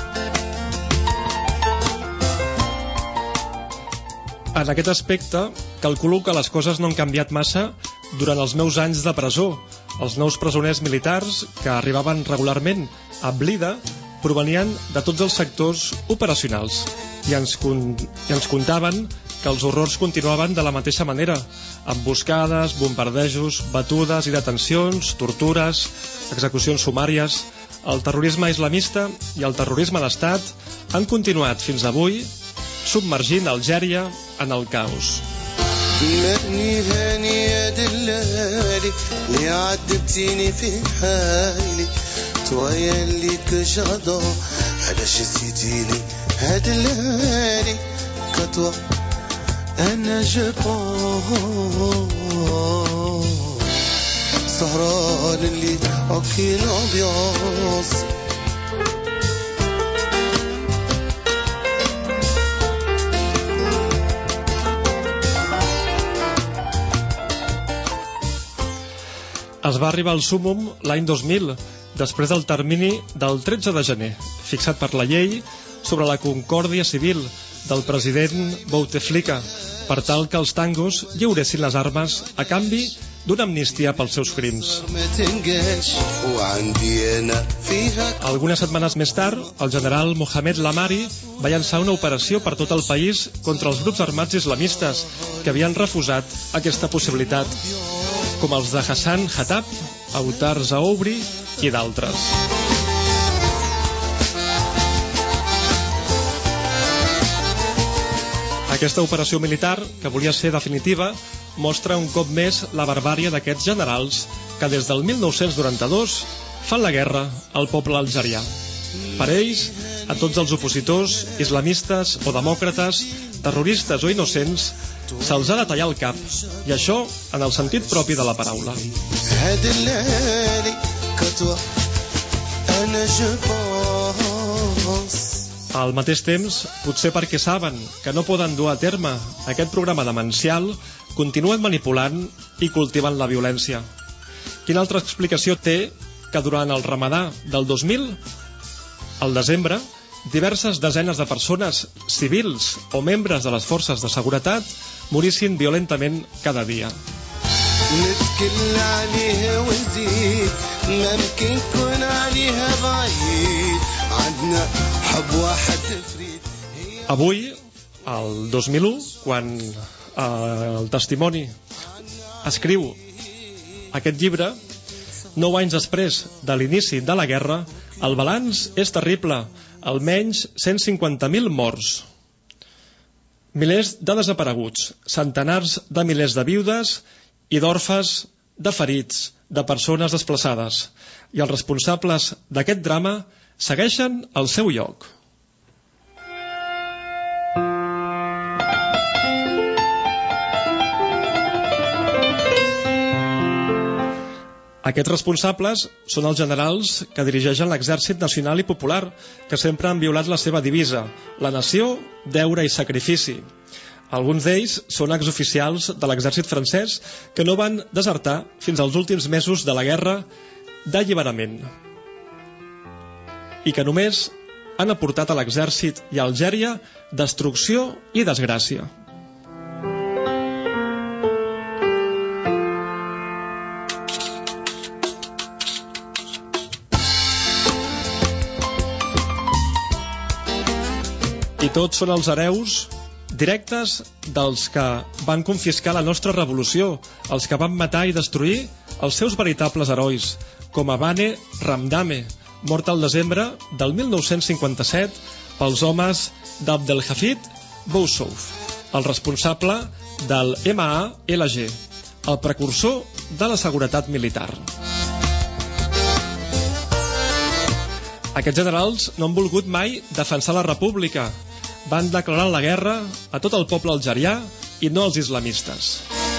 En aquest aspecte, calculo que les coses no han canviat massa durant els meus anys de presó. Els nous presoners militars que arribaven regularment a Blida provenien de tots els sectors operacionals i ens contaven que els horrors continuaven de la mateixa manera: emboscades, bombardejos, batudes i detencions, tortures, execucions sumàries. El terrorisme islamista i el terrorisme d'estat han continuat fins avui submergint Algèria en el caos. ماني هاني يا دلالي اللي عذبتيني في حالي تويا اللي كجادو علاش نسيتيني هدلالي كتوى انا جبان سهران اللي اوكي الامبيونس Es va arribar al súmmum l'any 2000, després del termini del 13 de gener, fixat per la llei sobre la concòrdia civil del president Bouteflika, per tal que els tangos lliuressin les armes a canvi d'una amnistia pels seus crims. Algunes setmanes més tard, el general Mohamed Lamari va llançar una operació per tot el país contra els grups armats islamistes que havien refusat aquesta possibilitat, com els de Hassan Hattab, Autar Zaouri i d'altres. Aquesta operació militar, que volia ser definitiva, mostra un cop més la barbàrie d'aquests generals que des del 1992 fan la guerra al poble algerià. Per ells, a tots els opositors, islamistes o demòcrates, terroristes o innocents, se'ls ha de tallar el cap, i això en el sentit propi de la paraula. Al mateix temps, potser perquè saben que no poden dur a terme aquest programa demencial, continuen manipulant i cultivant la violència. Quina altra explicació té que durant el Ramadà del 2000, al desembre, diverses desenes de persones, civils o membres de les forces de seguretat, morissin violentament cada dia? Avui, el 2001, quan el testimoni escriu aquest llibre, 9 anys després de l'inici de la guerra, el balanç és terrible, almenys 150.000 morts, milers de desapareguts, centenars de milers de viudes i d'orfes, de ferits, de persones desplaçades, i els responsables d'aquest drama segueixen al seu lloc. Aquests responsables són els generals que dirigeixen l'exèrcit nacional i popular, que sempre han violat la seva divisa: la nació, deure i sacrifici. Alguns d'ells són exoficials de l'exèrcit francès que no van desertar fins als últims mesos de la guerra d'alliberament i que només han aportat a l'exèrcit i a Algèria destrucció i desgràcia. I tots són els hereus directes dels que van confiscar la nostra revolució, els que van matar i destruir els seus veritables herois, com Abane Ramdane, mort al desembre del 1957 pels homes d'Abdelhafid Boussouf, el responsable del MALG, el precursor de la seguretat militar. Aquests generals no han volgut mai defensar la república. Van declarar la guerra a tot el poble algerià i no als islamistes.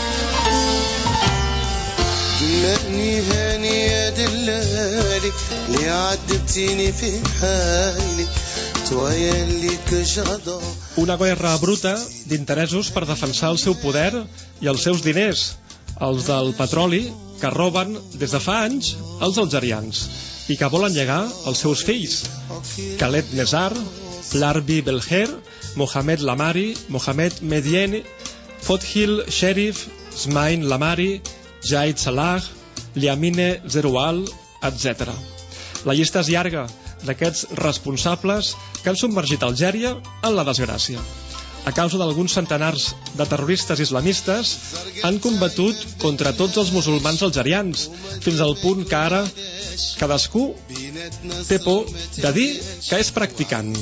Una guerra bruta d'interessos per defensar el seu poder i els seus diners, els del petroli, que roben des de fa anys els algerians i que volen llegar als seus fills, Khaled Nezar, Larbi Belher, Mohamed Lamari, Mohamed Mediene, Fothil Sherif, Smain Lamari, Jahid Salah, Liamine Zeroual, etc. La llista és llarga d'aquests responsables que han submergit Algèria en la desgràcia. A causa d'alguns centenars de terroristes islamistes, han combatut contra tots els musulmans algerians, fins al punt que ara cadascú té por de dir que és practicant.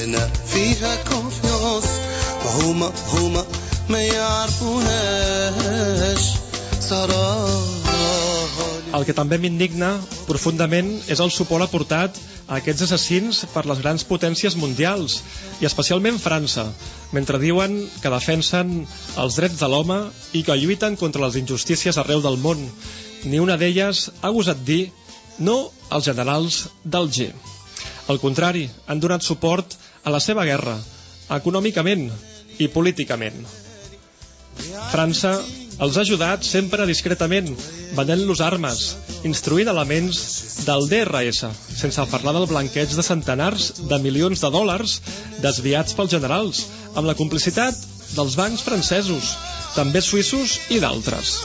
El que també m'indigna profundament és el suport aportat a aquests assassins per les grans potències mundials, i especialment França, mentre diuen que defensen els drets de l'home i que lluiten contra les injustícies arreu del món. Ni una d'elles ha gosat dir no als generals d'Alger. Al contrari, han donat suport a la seva guerra, econòmicament i políticament. França els ha ajudat sempre discretament, venent-los armes, instruint elements del DRS, sense parlar del blanqueig de centenars de milions de dòlars desviats pels generals, amb la complicitat dels bancs francesos, també suïssos i d'altres.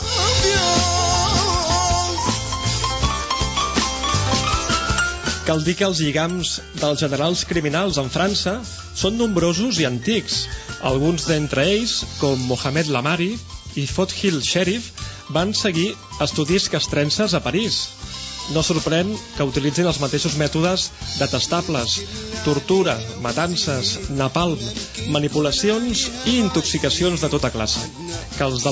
Cal dir que els lligams dels generals criminals en França són nombrosos i antics. Alguns d'entre ells, com Mohamed Lamari i Fothil Sherif, van seguir estudis castrenses a París. No sorprèn que utilitzin els mateixos mètodes detestables: tortura, matances, napalm, manipulacions i intoxicacions de tota classe, que els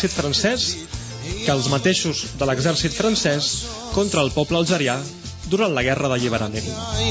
mateixos de l'exèrcit francès contra el poble algerià durant la guerra d'alliberament.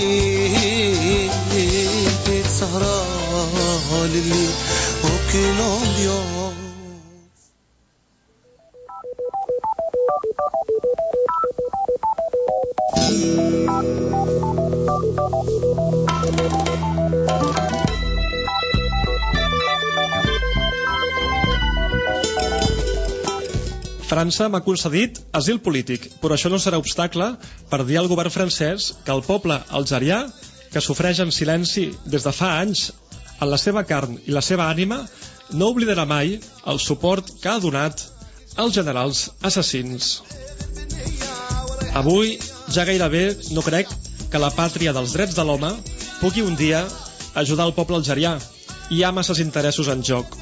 França m'ha concedit asil polític, però això no serà obstacle per dir al govern francès que el poble algerià, que sofreix en silenci des de fa anys en la seva carn i la seva ànima, no oblidarà mai el suport que ha donat als generals assassins. Avui ja gairebé no crec que la pàtria dels drets de l'home pugui un dia ajudar el poble algerià. Hi ha masses interessos en joc.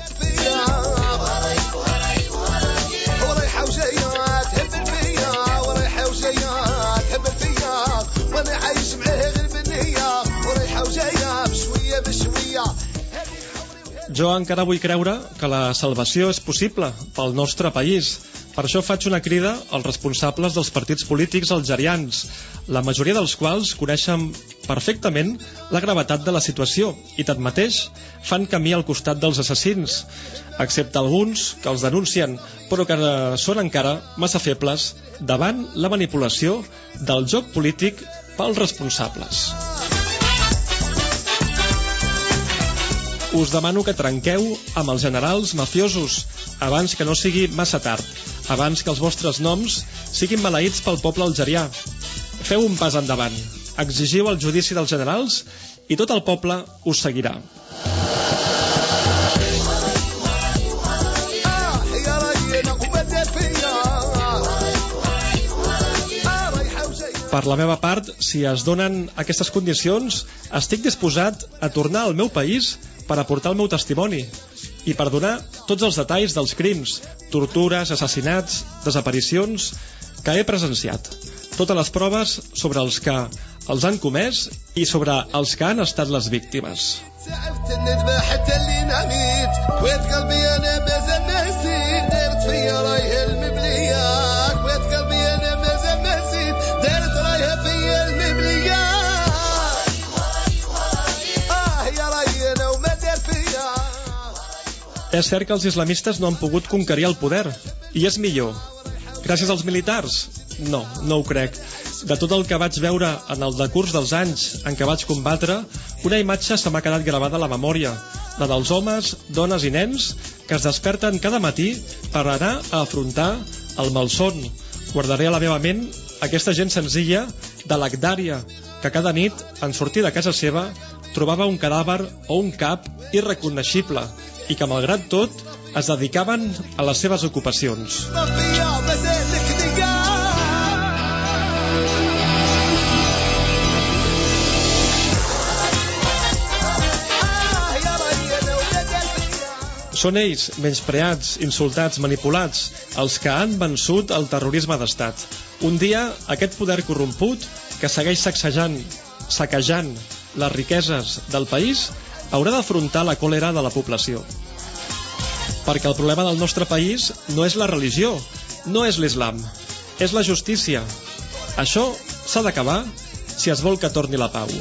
Jo encara vull creure que la salvació és possible pel nostre país. Per això faig una crida als responsables dels partits polítics algerians, la majoria dels quals coneixen perfectament la gravetat de la situació i, tanmateix, fan camí al costat dels assassins, excepte alguns que els denuncien, però que són encara massa febles davant la manipulació del joc polític pels responsables. Us demano que trenqueu amb els generals mafiosos abans que no sigui massa tard, abans que els vostres noms siguin maleïts pel poble algerià. Feu un pas endavant, exigiu el judici dels generals i tot el poble us seguirà. Per la meva part, si es donen aquestes condicions, estic disposat a tornar al meu país per aportar el meu testimoni i per donar tots els detalls dels crims, tortures, assassinats, desaparicions que he presenciat. Totes les proves sobre els que els han comès i sobre els que han estat les víctimes. És cert que els islamistes no han pogut conquerir el poder, i és millor. Gràcies als militars? No, no ho crec. De tot el que vaig veure en el decurs dels anys en què vaig combatre, una imatge se m'ha quedat gravada a la memòria, la dels homes, dones i nens que es desperten cada matí per anar a afrontar el malson. Guardaré a la meva ment aquesta gent senzilla de l'Agdària, que cada nit, en sortir de casa seva, trobava un cadàver o un cap irreconeixible i que, malgrat tot, es dedicaven a les seves ocupacions. Són ells, menyspreats, insultats, manipulats, els que han vençut el terrorisme d'estat. Un dia, aquest poder corromput, que segueix saquejant les riqueses del país, haurà d'afrontar la còlera de la població. Perquè el problema del nostre país no és la religió, no és l'islam, és la justícia. Això s'ha d'acabar si es vol que torni la pau.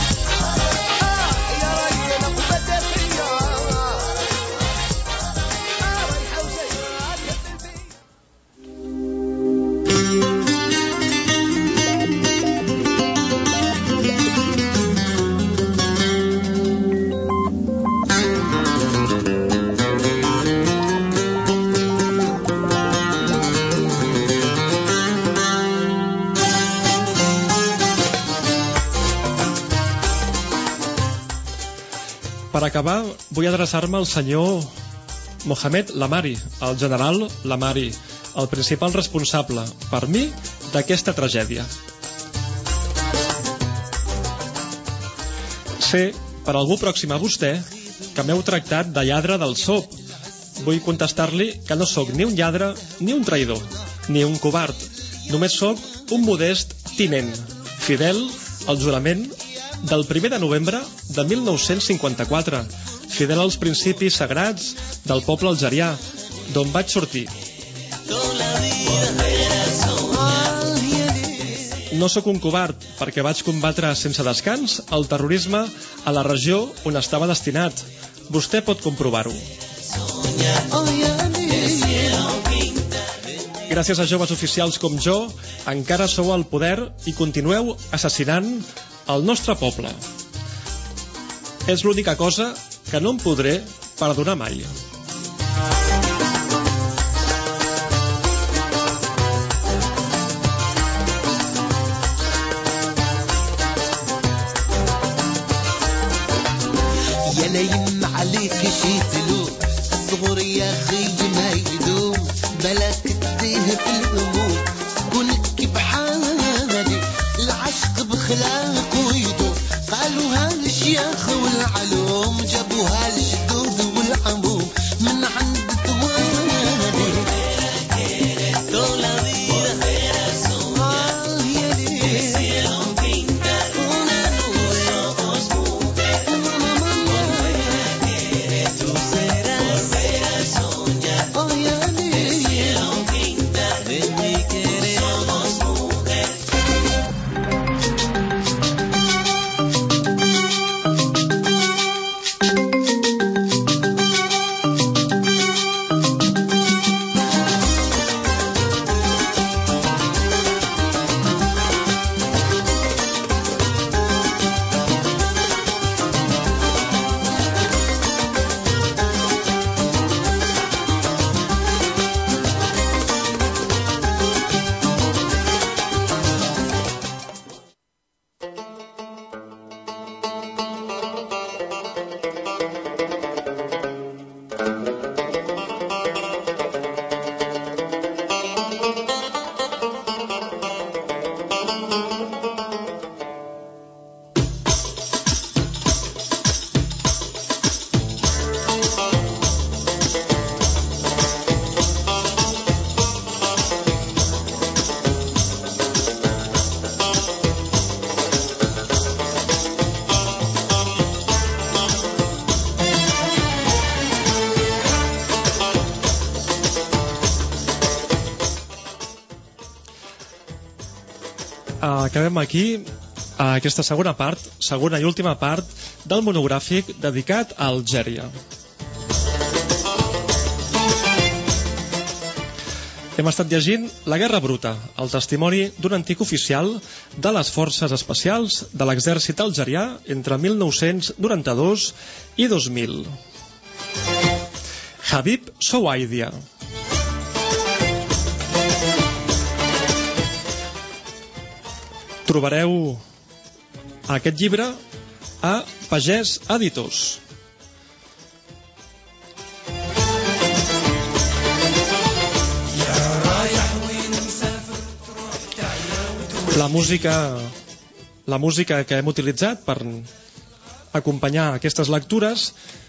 Per acabar, vull adreçar-me al senyor Mohamed Lamari, el general Lamari, el principal responsable, per mi, d'aquesta tragèdia. Sé, per algú pròxim a vostè, que m'heu tractat de lladre del SOP. Vull contestar-li que no sóc ni un lladre ni un traïdor, ni un covard. Només sóc un modest tinent, fidel al jurament del 1 de novembre de 1954, fidel als principis sagrats del poble algerià, d'on vaig sortir. No sóc un covard, perquè vaig combatre sense descans el terrorisme a la regió on estava destinat. Vostè pot comprovar-ho. Gràcies a joves oficials com jo, encara sou al poder i continueu assassinant el nostre poble. És l'única cosa que no em podré perdonar mai. يا ليم عليك شي تلوم الصغر يا خي ما يدوم بلاك تتيه في الهموم كونك بحالي العشق بخلاق ويدوم قالوها للشياخ والعلوم جابوها للشدود والعموم من عند توالي Acabem aquí aquesta segona i última part del monogràfic dedicat a Algèria. Hem estat llegint La guerra bruta, el testimoni d'un antic oficial de les forces especials de l'exèrcit algerià entre 1992 i 2000. Habib Souaidia. Trobareu aquest llibre a Pagès Editors. La música que hem utilitzat per acompanyar aquestes lectures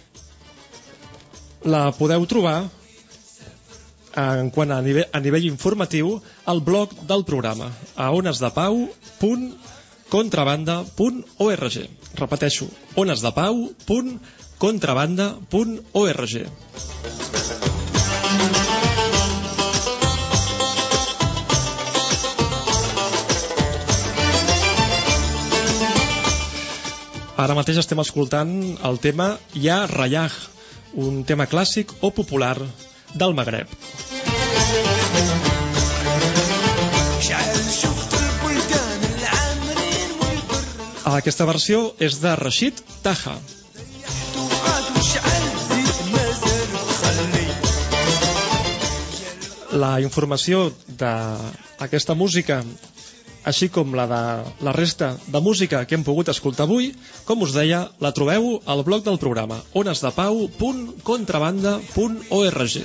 la podeu trobar en quant a nivell informatiu al blog del programa a onesdepau.contrabanda.org. Repeteixo, onesdepau.contrabanda.org. Ara mateix estem escoltant el tema Ya Rayah, un tema clàssic o popular del Magreb. Aquesta versió és de Rashid Taha. La informació d'aquesta música, així com la de la resta de música que hem pogut escoltar avui, com us deia, la trobeu al blog del programa onesdepau.contrabanda.org.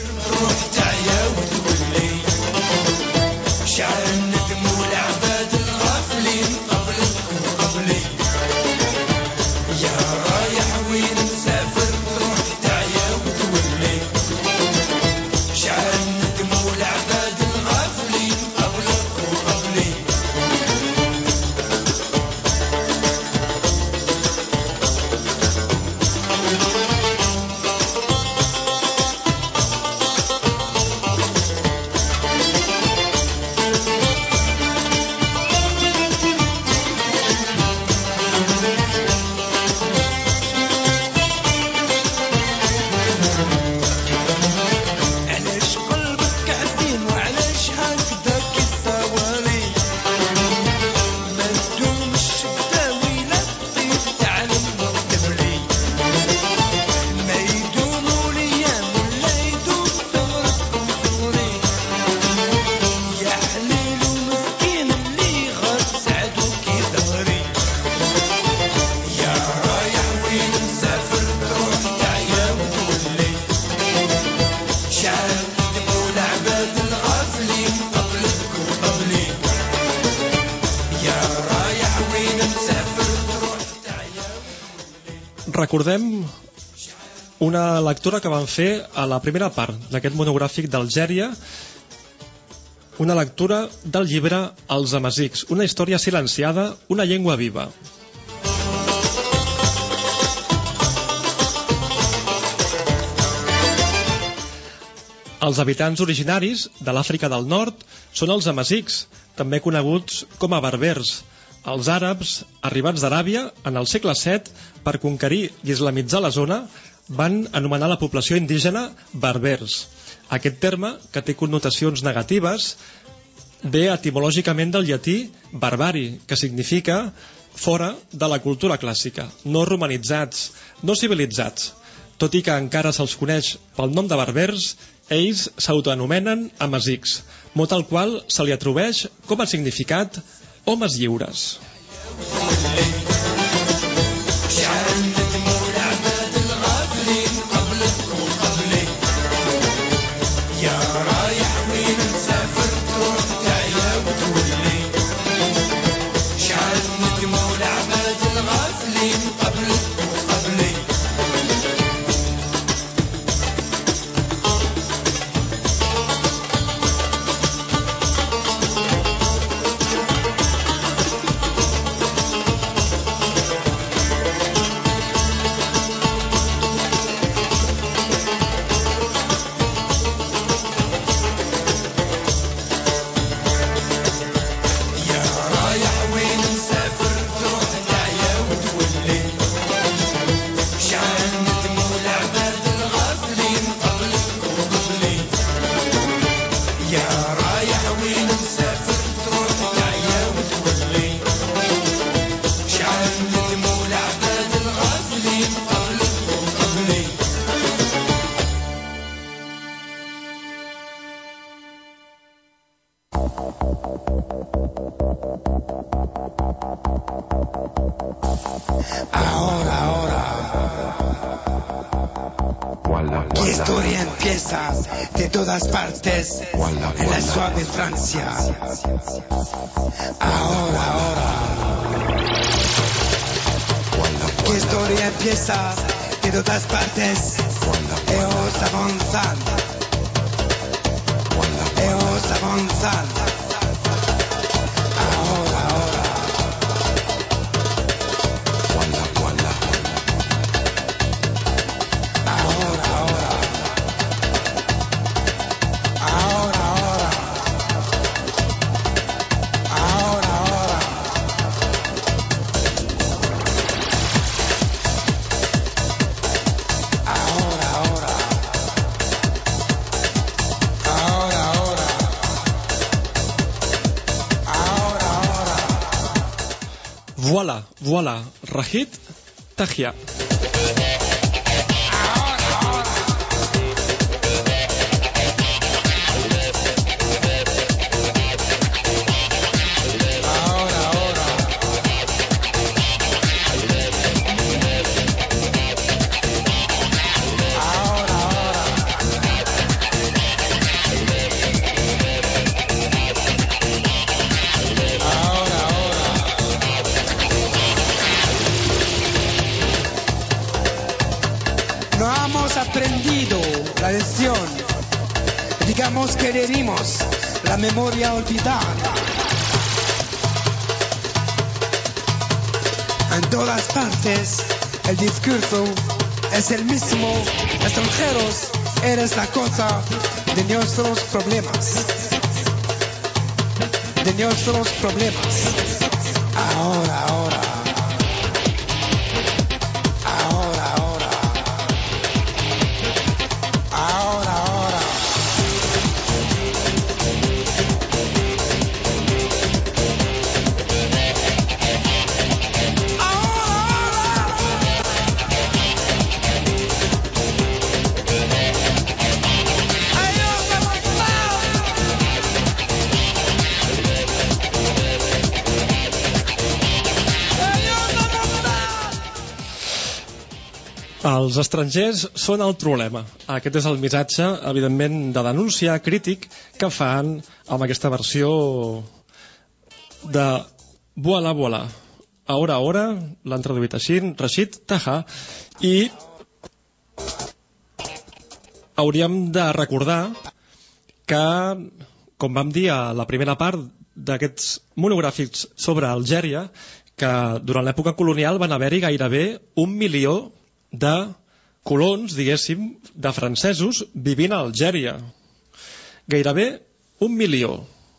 Recordem una lectura que vam fer a la primera part d'aquest monogràfic d'Algèria, una lectura del llibre Els Amazics, una història silenciada, una llengua viva. Els habitants originaris de l'Àfrica del Nord són els Amazics, també coneguts com a berbers. Els àrabs, arribats d'Aràbia en el segle VII per conquerir i islamitzar la zona, van anomenar la població indígena berbers. Aquest terme, que té connotacions negatives, ve etimològicament del llatí barbari, que significa fora de la cultura clàssica, no romanitzats, no civilitzats. Tot i que encara se'ls coneix pel nom de berbers, ells s'autoanomenen amazics, mot al qual se li atribueix com a significat homes lliures. La historia empieza de todas partes en la suave Francia. Ahora. La historia empieza de todas partes. Ellos avanzan. Voilà, Rachid Tagia. Aprendido la lección, digamos que herimos la memoria olvidada. En todas partes el discurso es el mismo: extranjeros, eres la cosa de nuestros problemas. Ahora. Els estrangers són el problema. Aquest és el missatge, evidentment, de denúncia crític que fan amb aquesta versió de Voilà, voilà. Ahora, l'han traduït així, Rachid Taha, i hauríem de recordar que, com vam dir a la primera part d'aquests monogràfics sobre Algèria, que durant l'època colonial van haver-hi gairebé 1 milió de colons, diguéssim, de francesos vivint a Algèria. Gairebé 1 milió.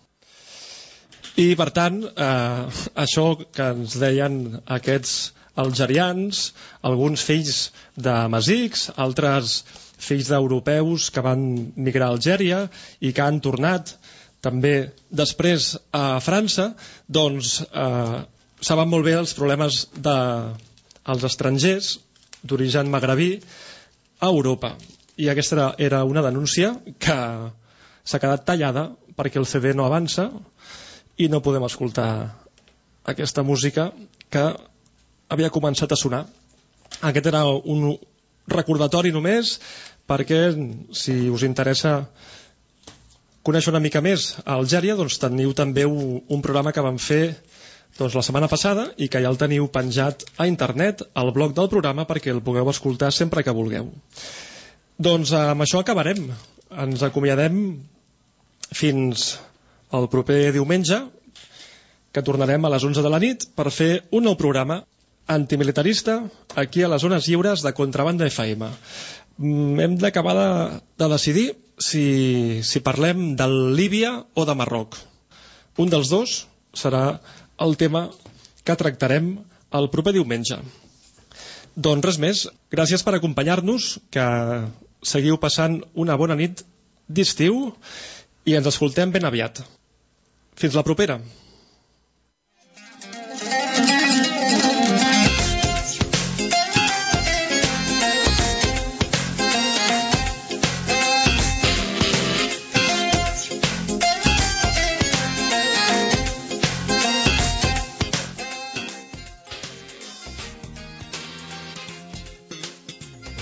I, per tant, això que ens deien aquests algerians, alguns fills d'amazics, altres fills d'europeus que van migrar a Algèria i que han tornat també després a França, doncs saben molt bé els problemes dels estrangers d'origen magrebí a Europa. I aquesta era una denúncia que s'ha quedat tallada perquè el CD no avança i no podem escoltar aquesta música que havia començat a sonar. Aquest era un recordatori només perquè, si us interessa conèixer una mica més a Algèria, doncs teniu també un programa que vam fer la setmana passada i que ja el teniu penjat a internet, al blog del programa, perquè el pugueu escoltar sempre que vulgueu. Doncs amb això acabarem. Ens acomiadem fins el proper diumenge, que tornarem a les 11 de la nit per fer un nou programa antimilitarista aquí a les zones lliures de Contrabanda FM. Hem d'acabar de decidir si parlem de Líbia o de Marroc. Un dels dos serà el tema que tractarem el proper diumenge. Doncs res més, gràcies per acompanyar-nos, que seguiu passant una bona nit d'estiu i ens escoltem ben aviat. Fins la propera.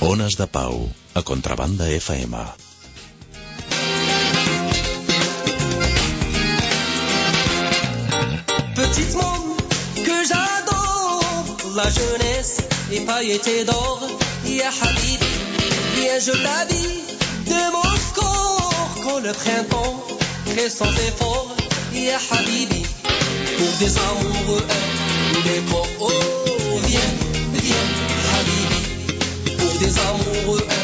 Ones de Pau, a Contrabanda FM. Petite monde que j'adore, la jeunesse est pailletée d'or. Ya Habibi, viens je t'habille de mon corps. Quand le printemps crée sans effort, Ya Habibi, pour des amoureux ou des pauvres. Oh, viens, viens, Habibi, pour des amoureux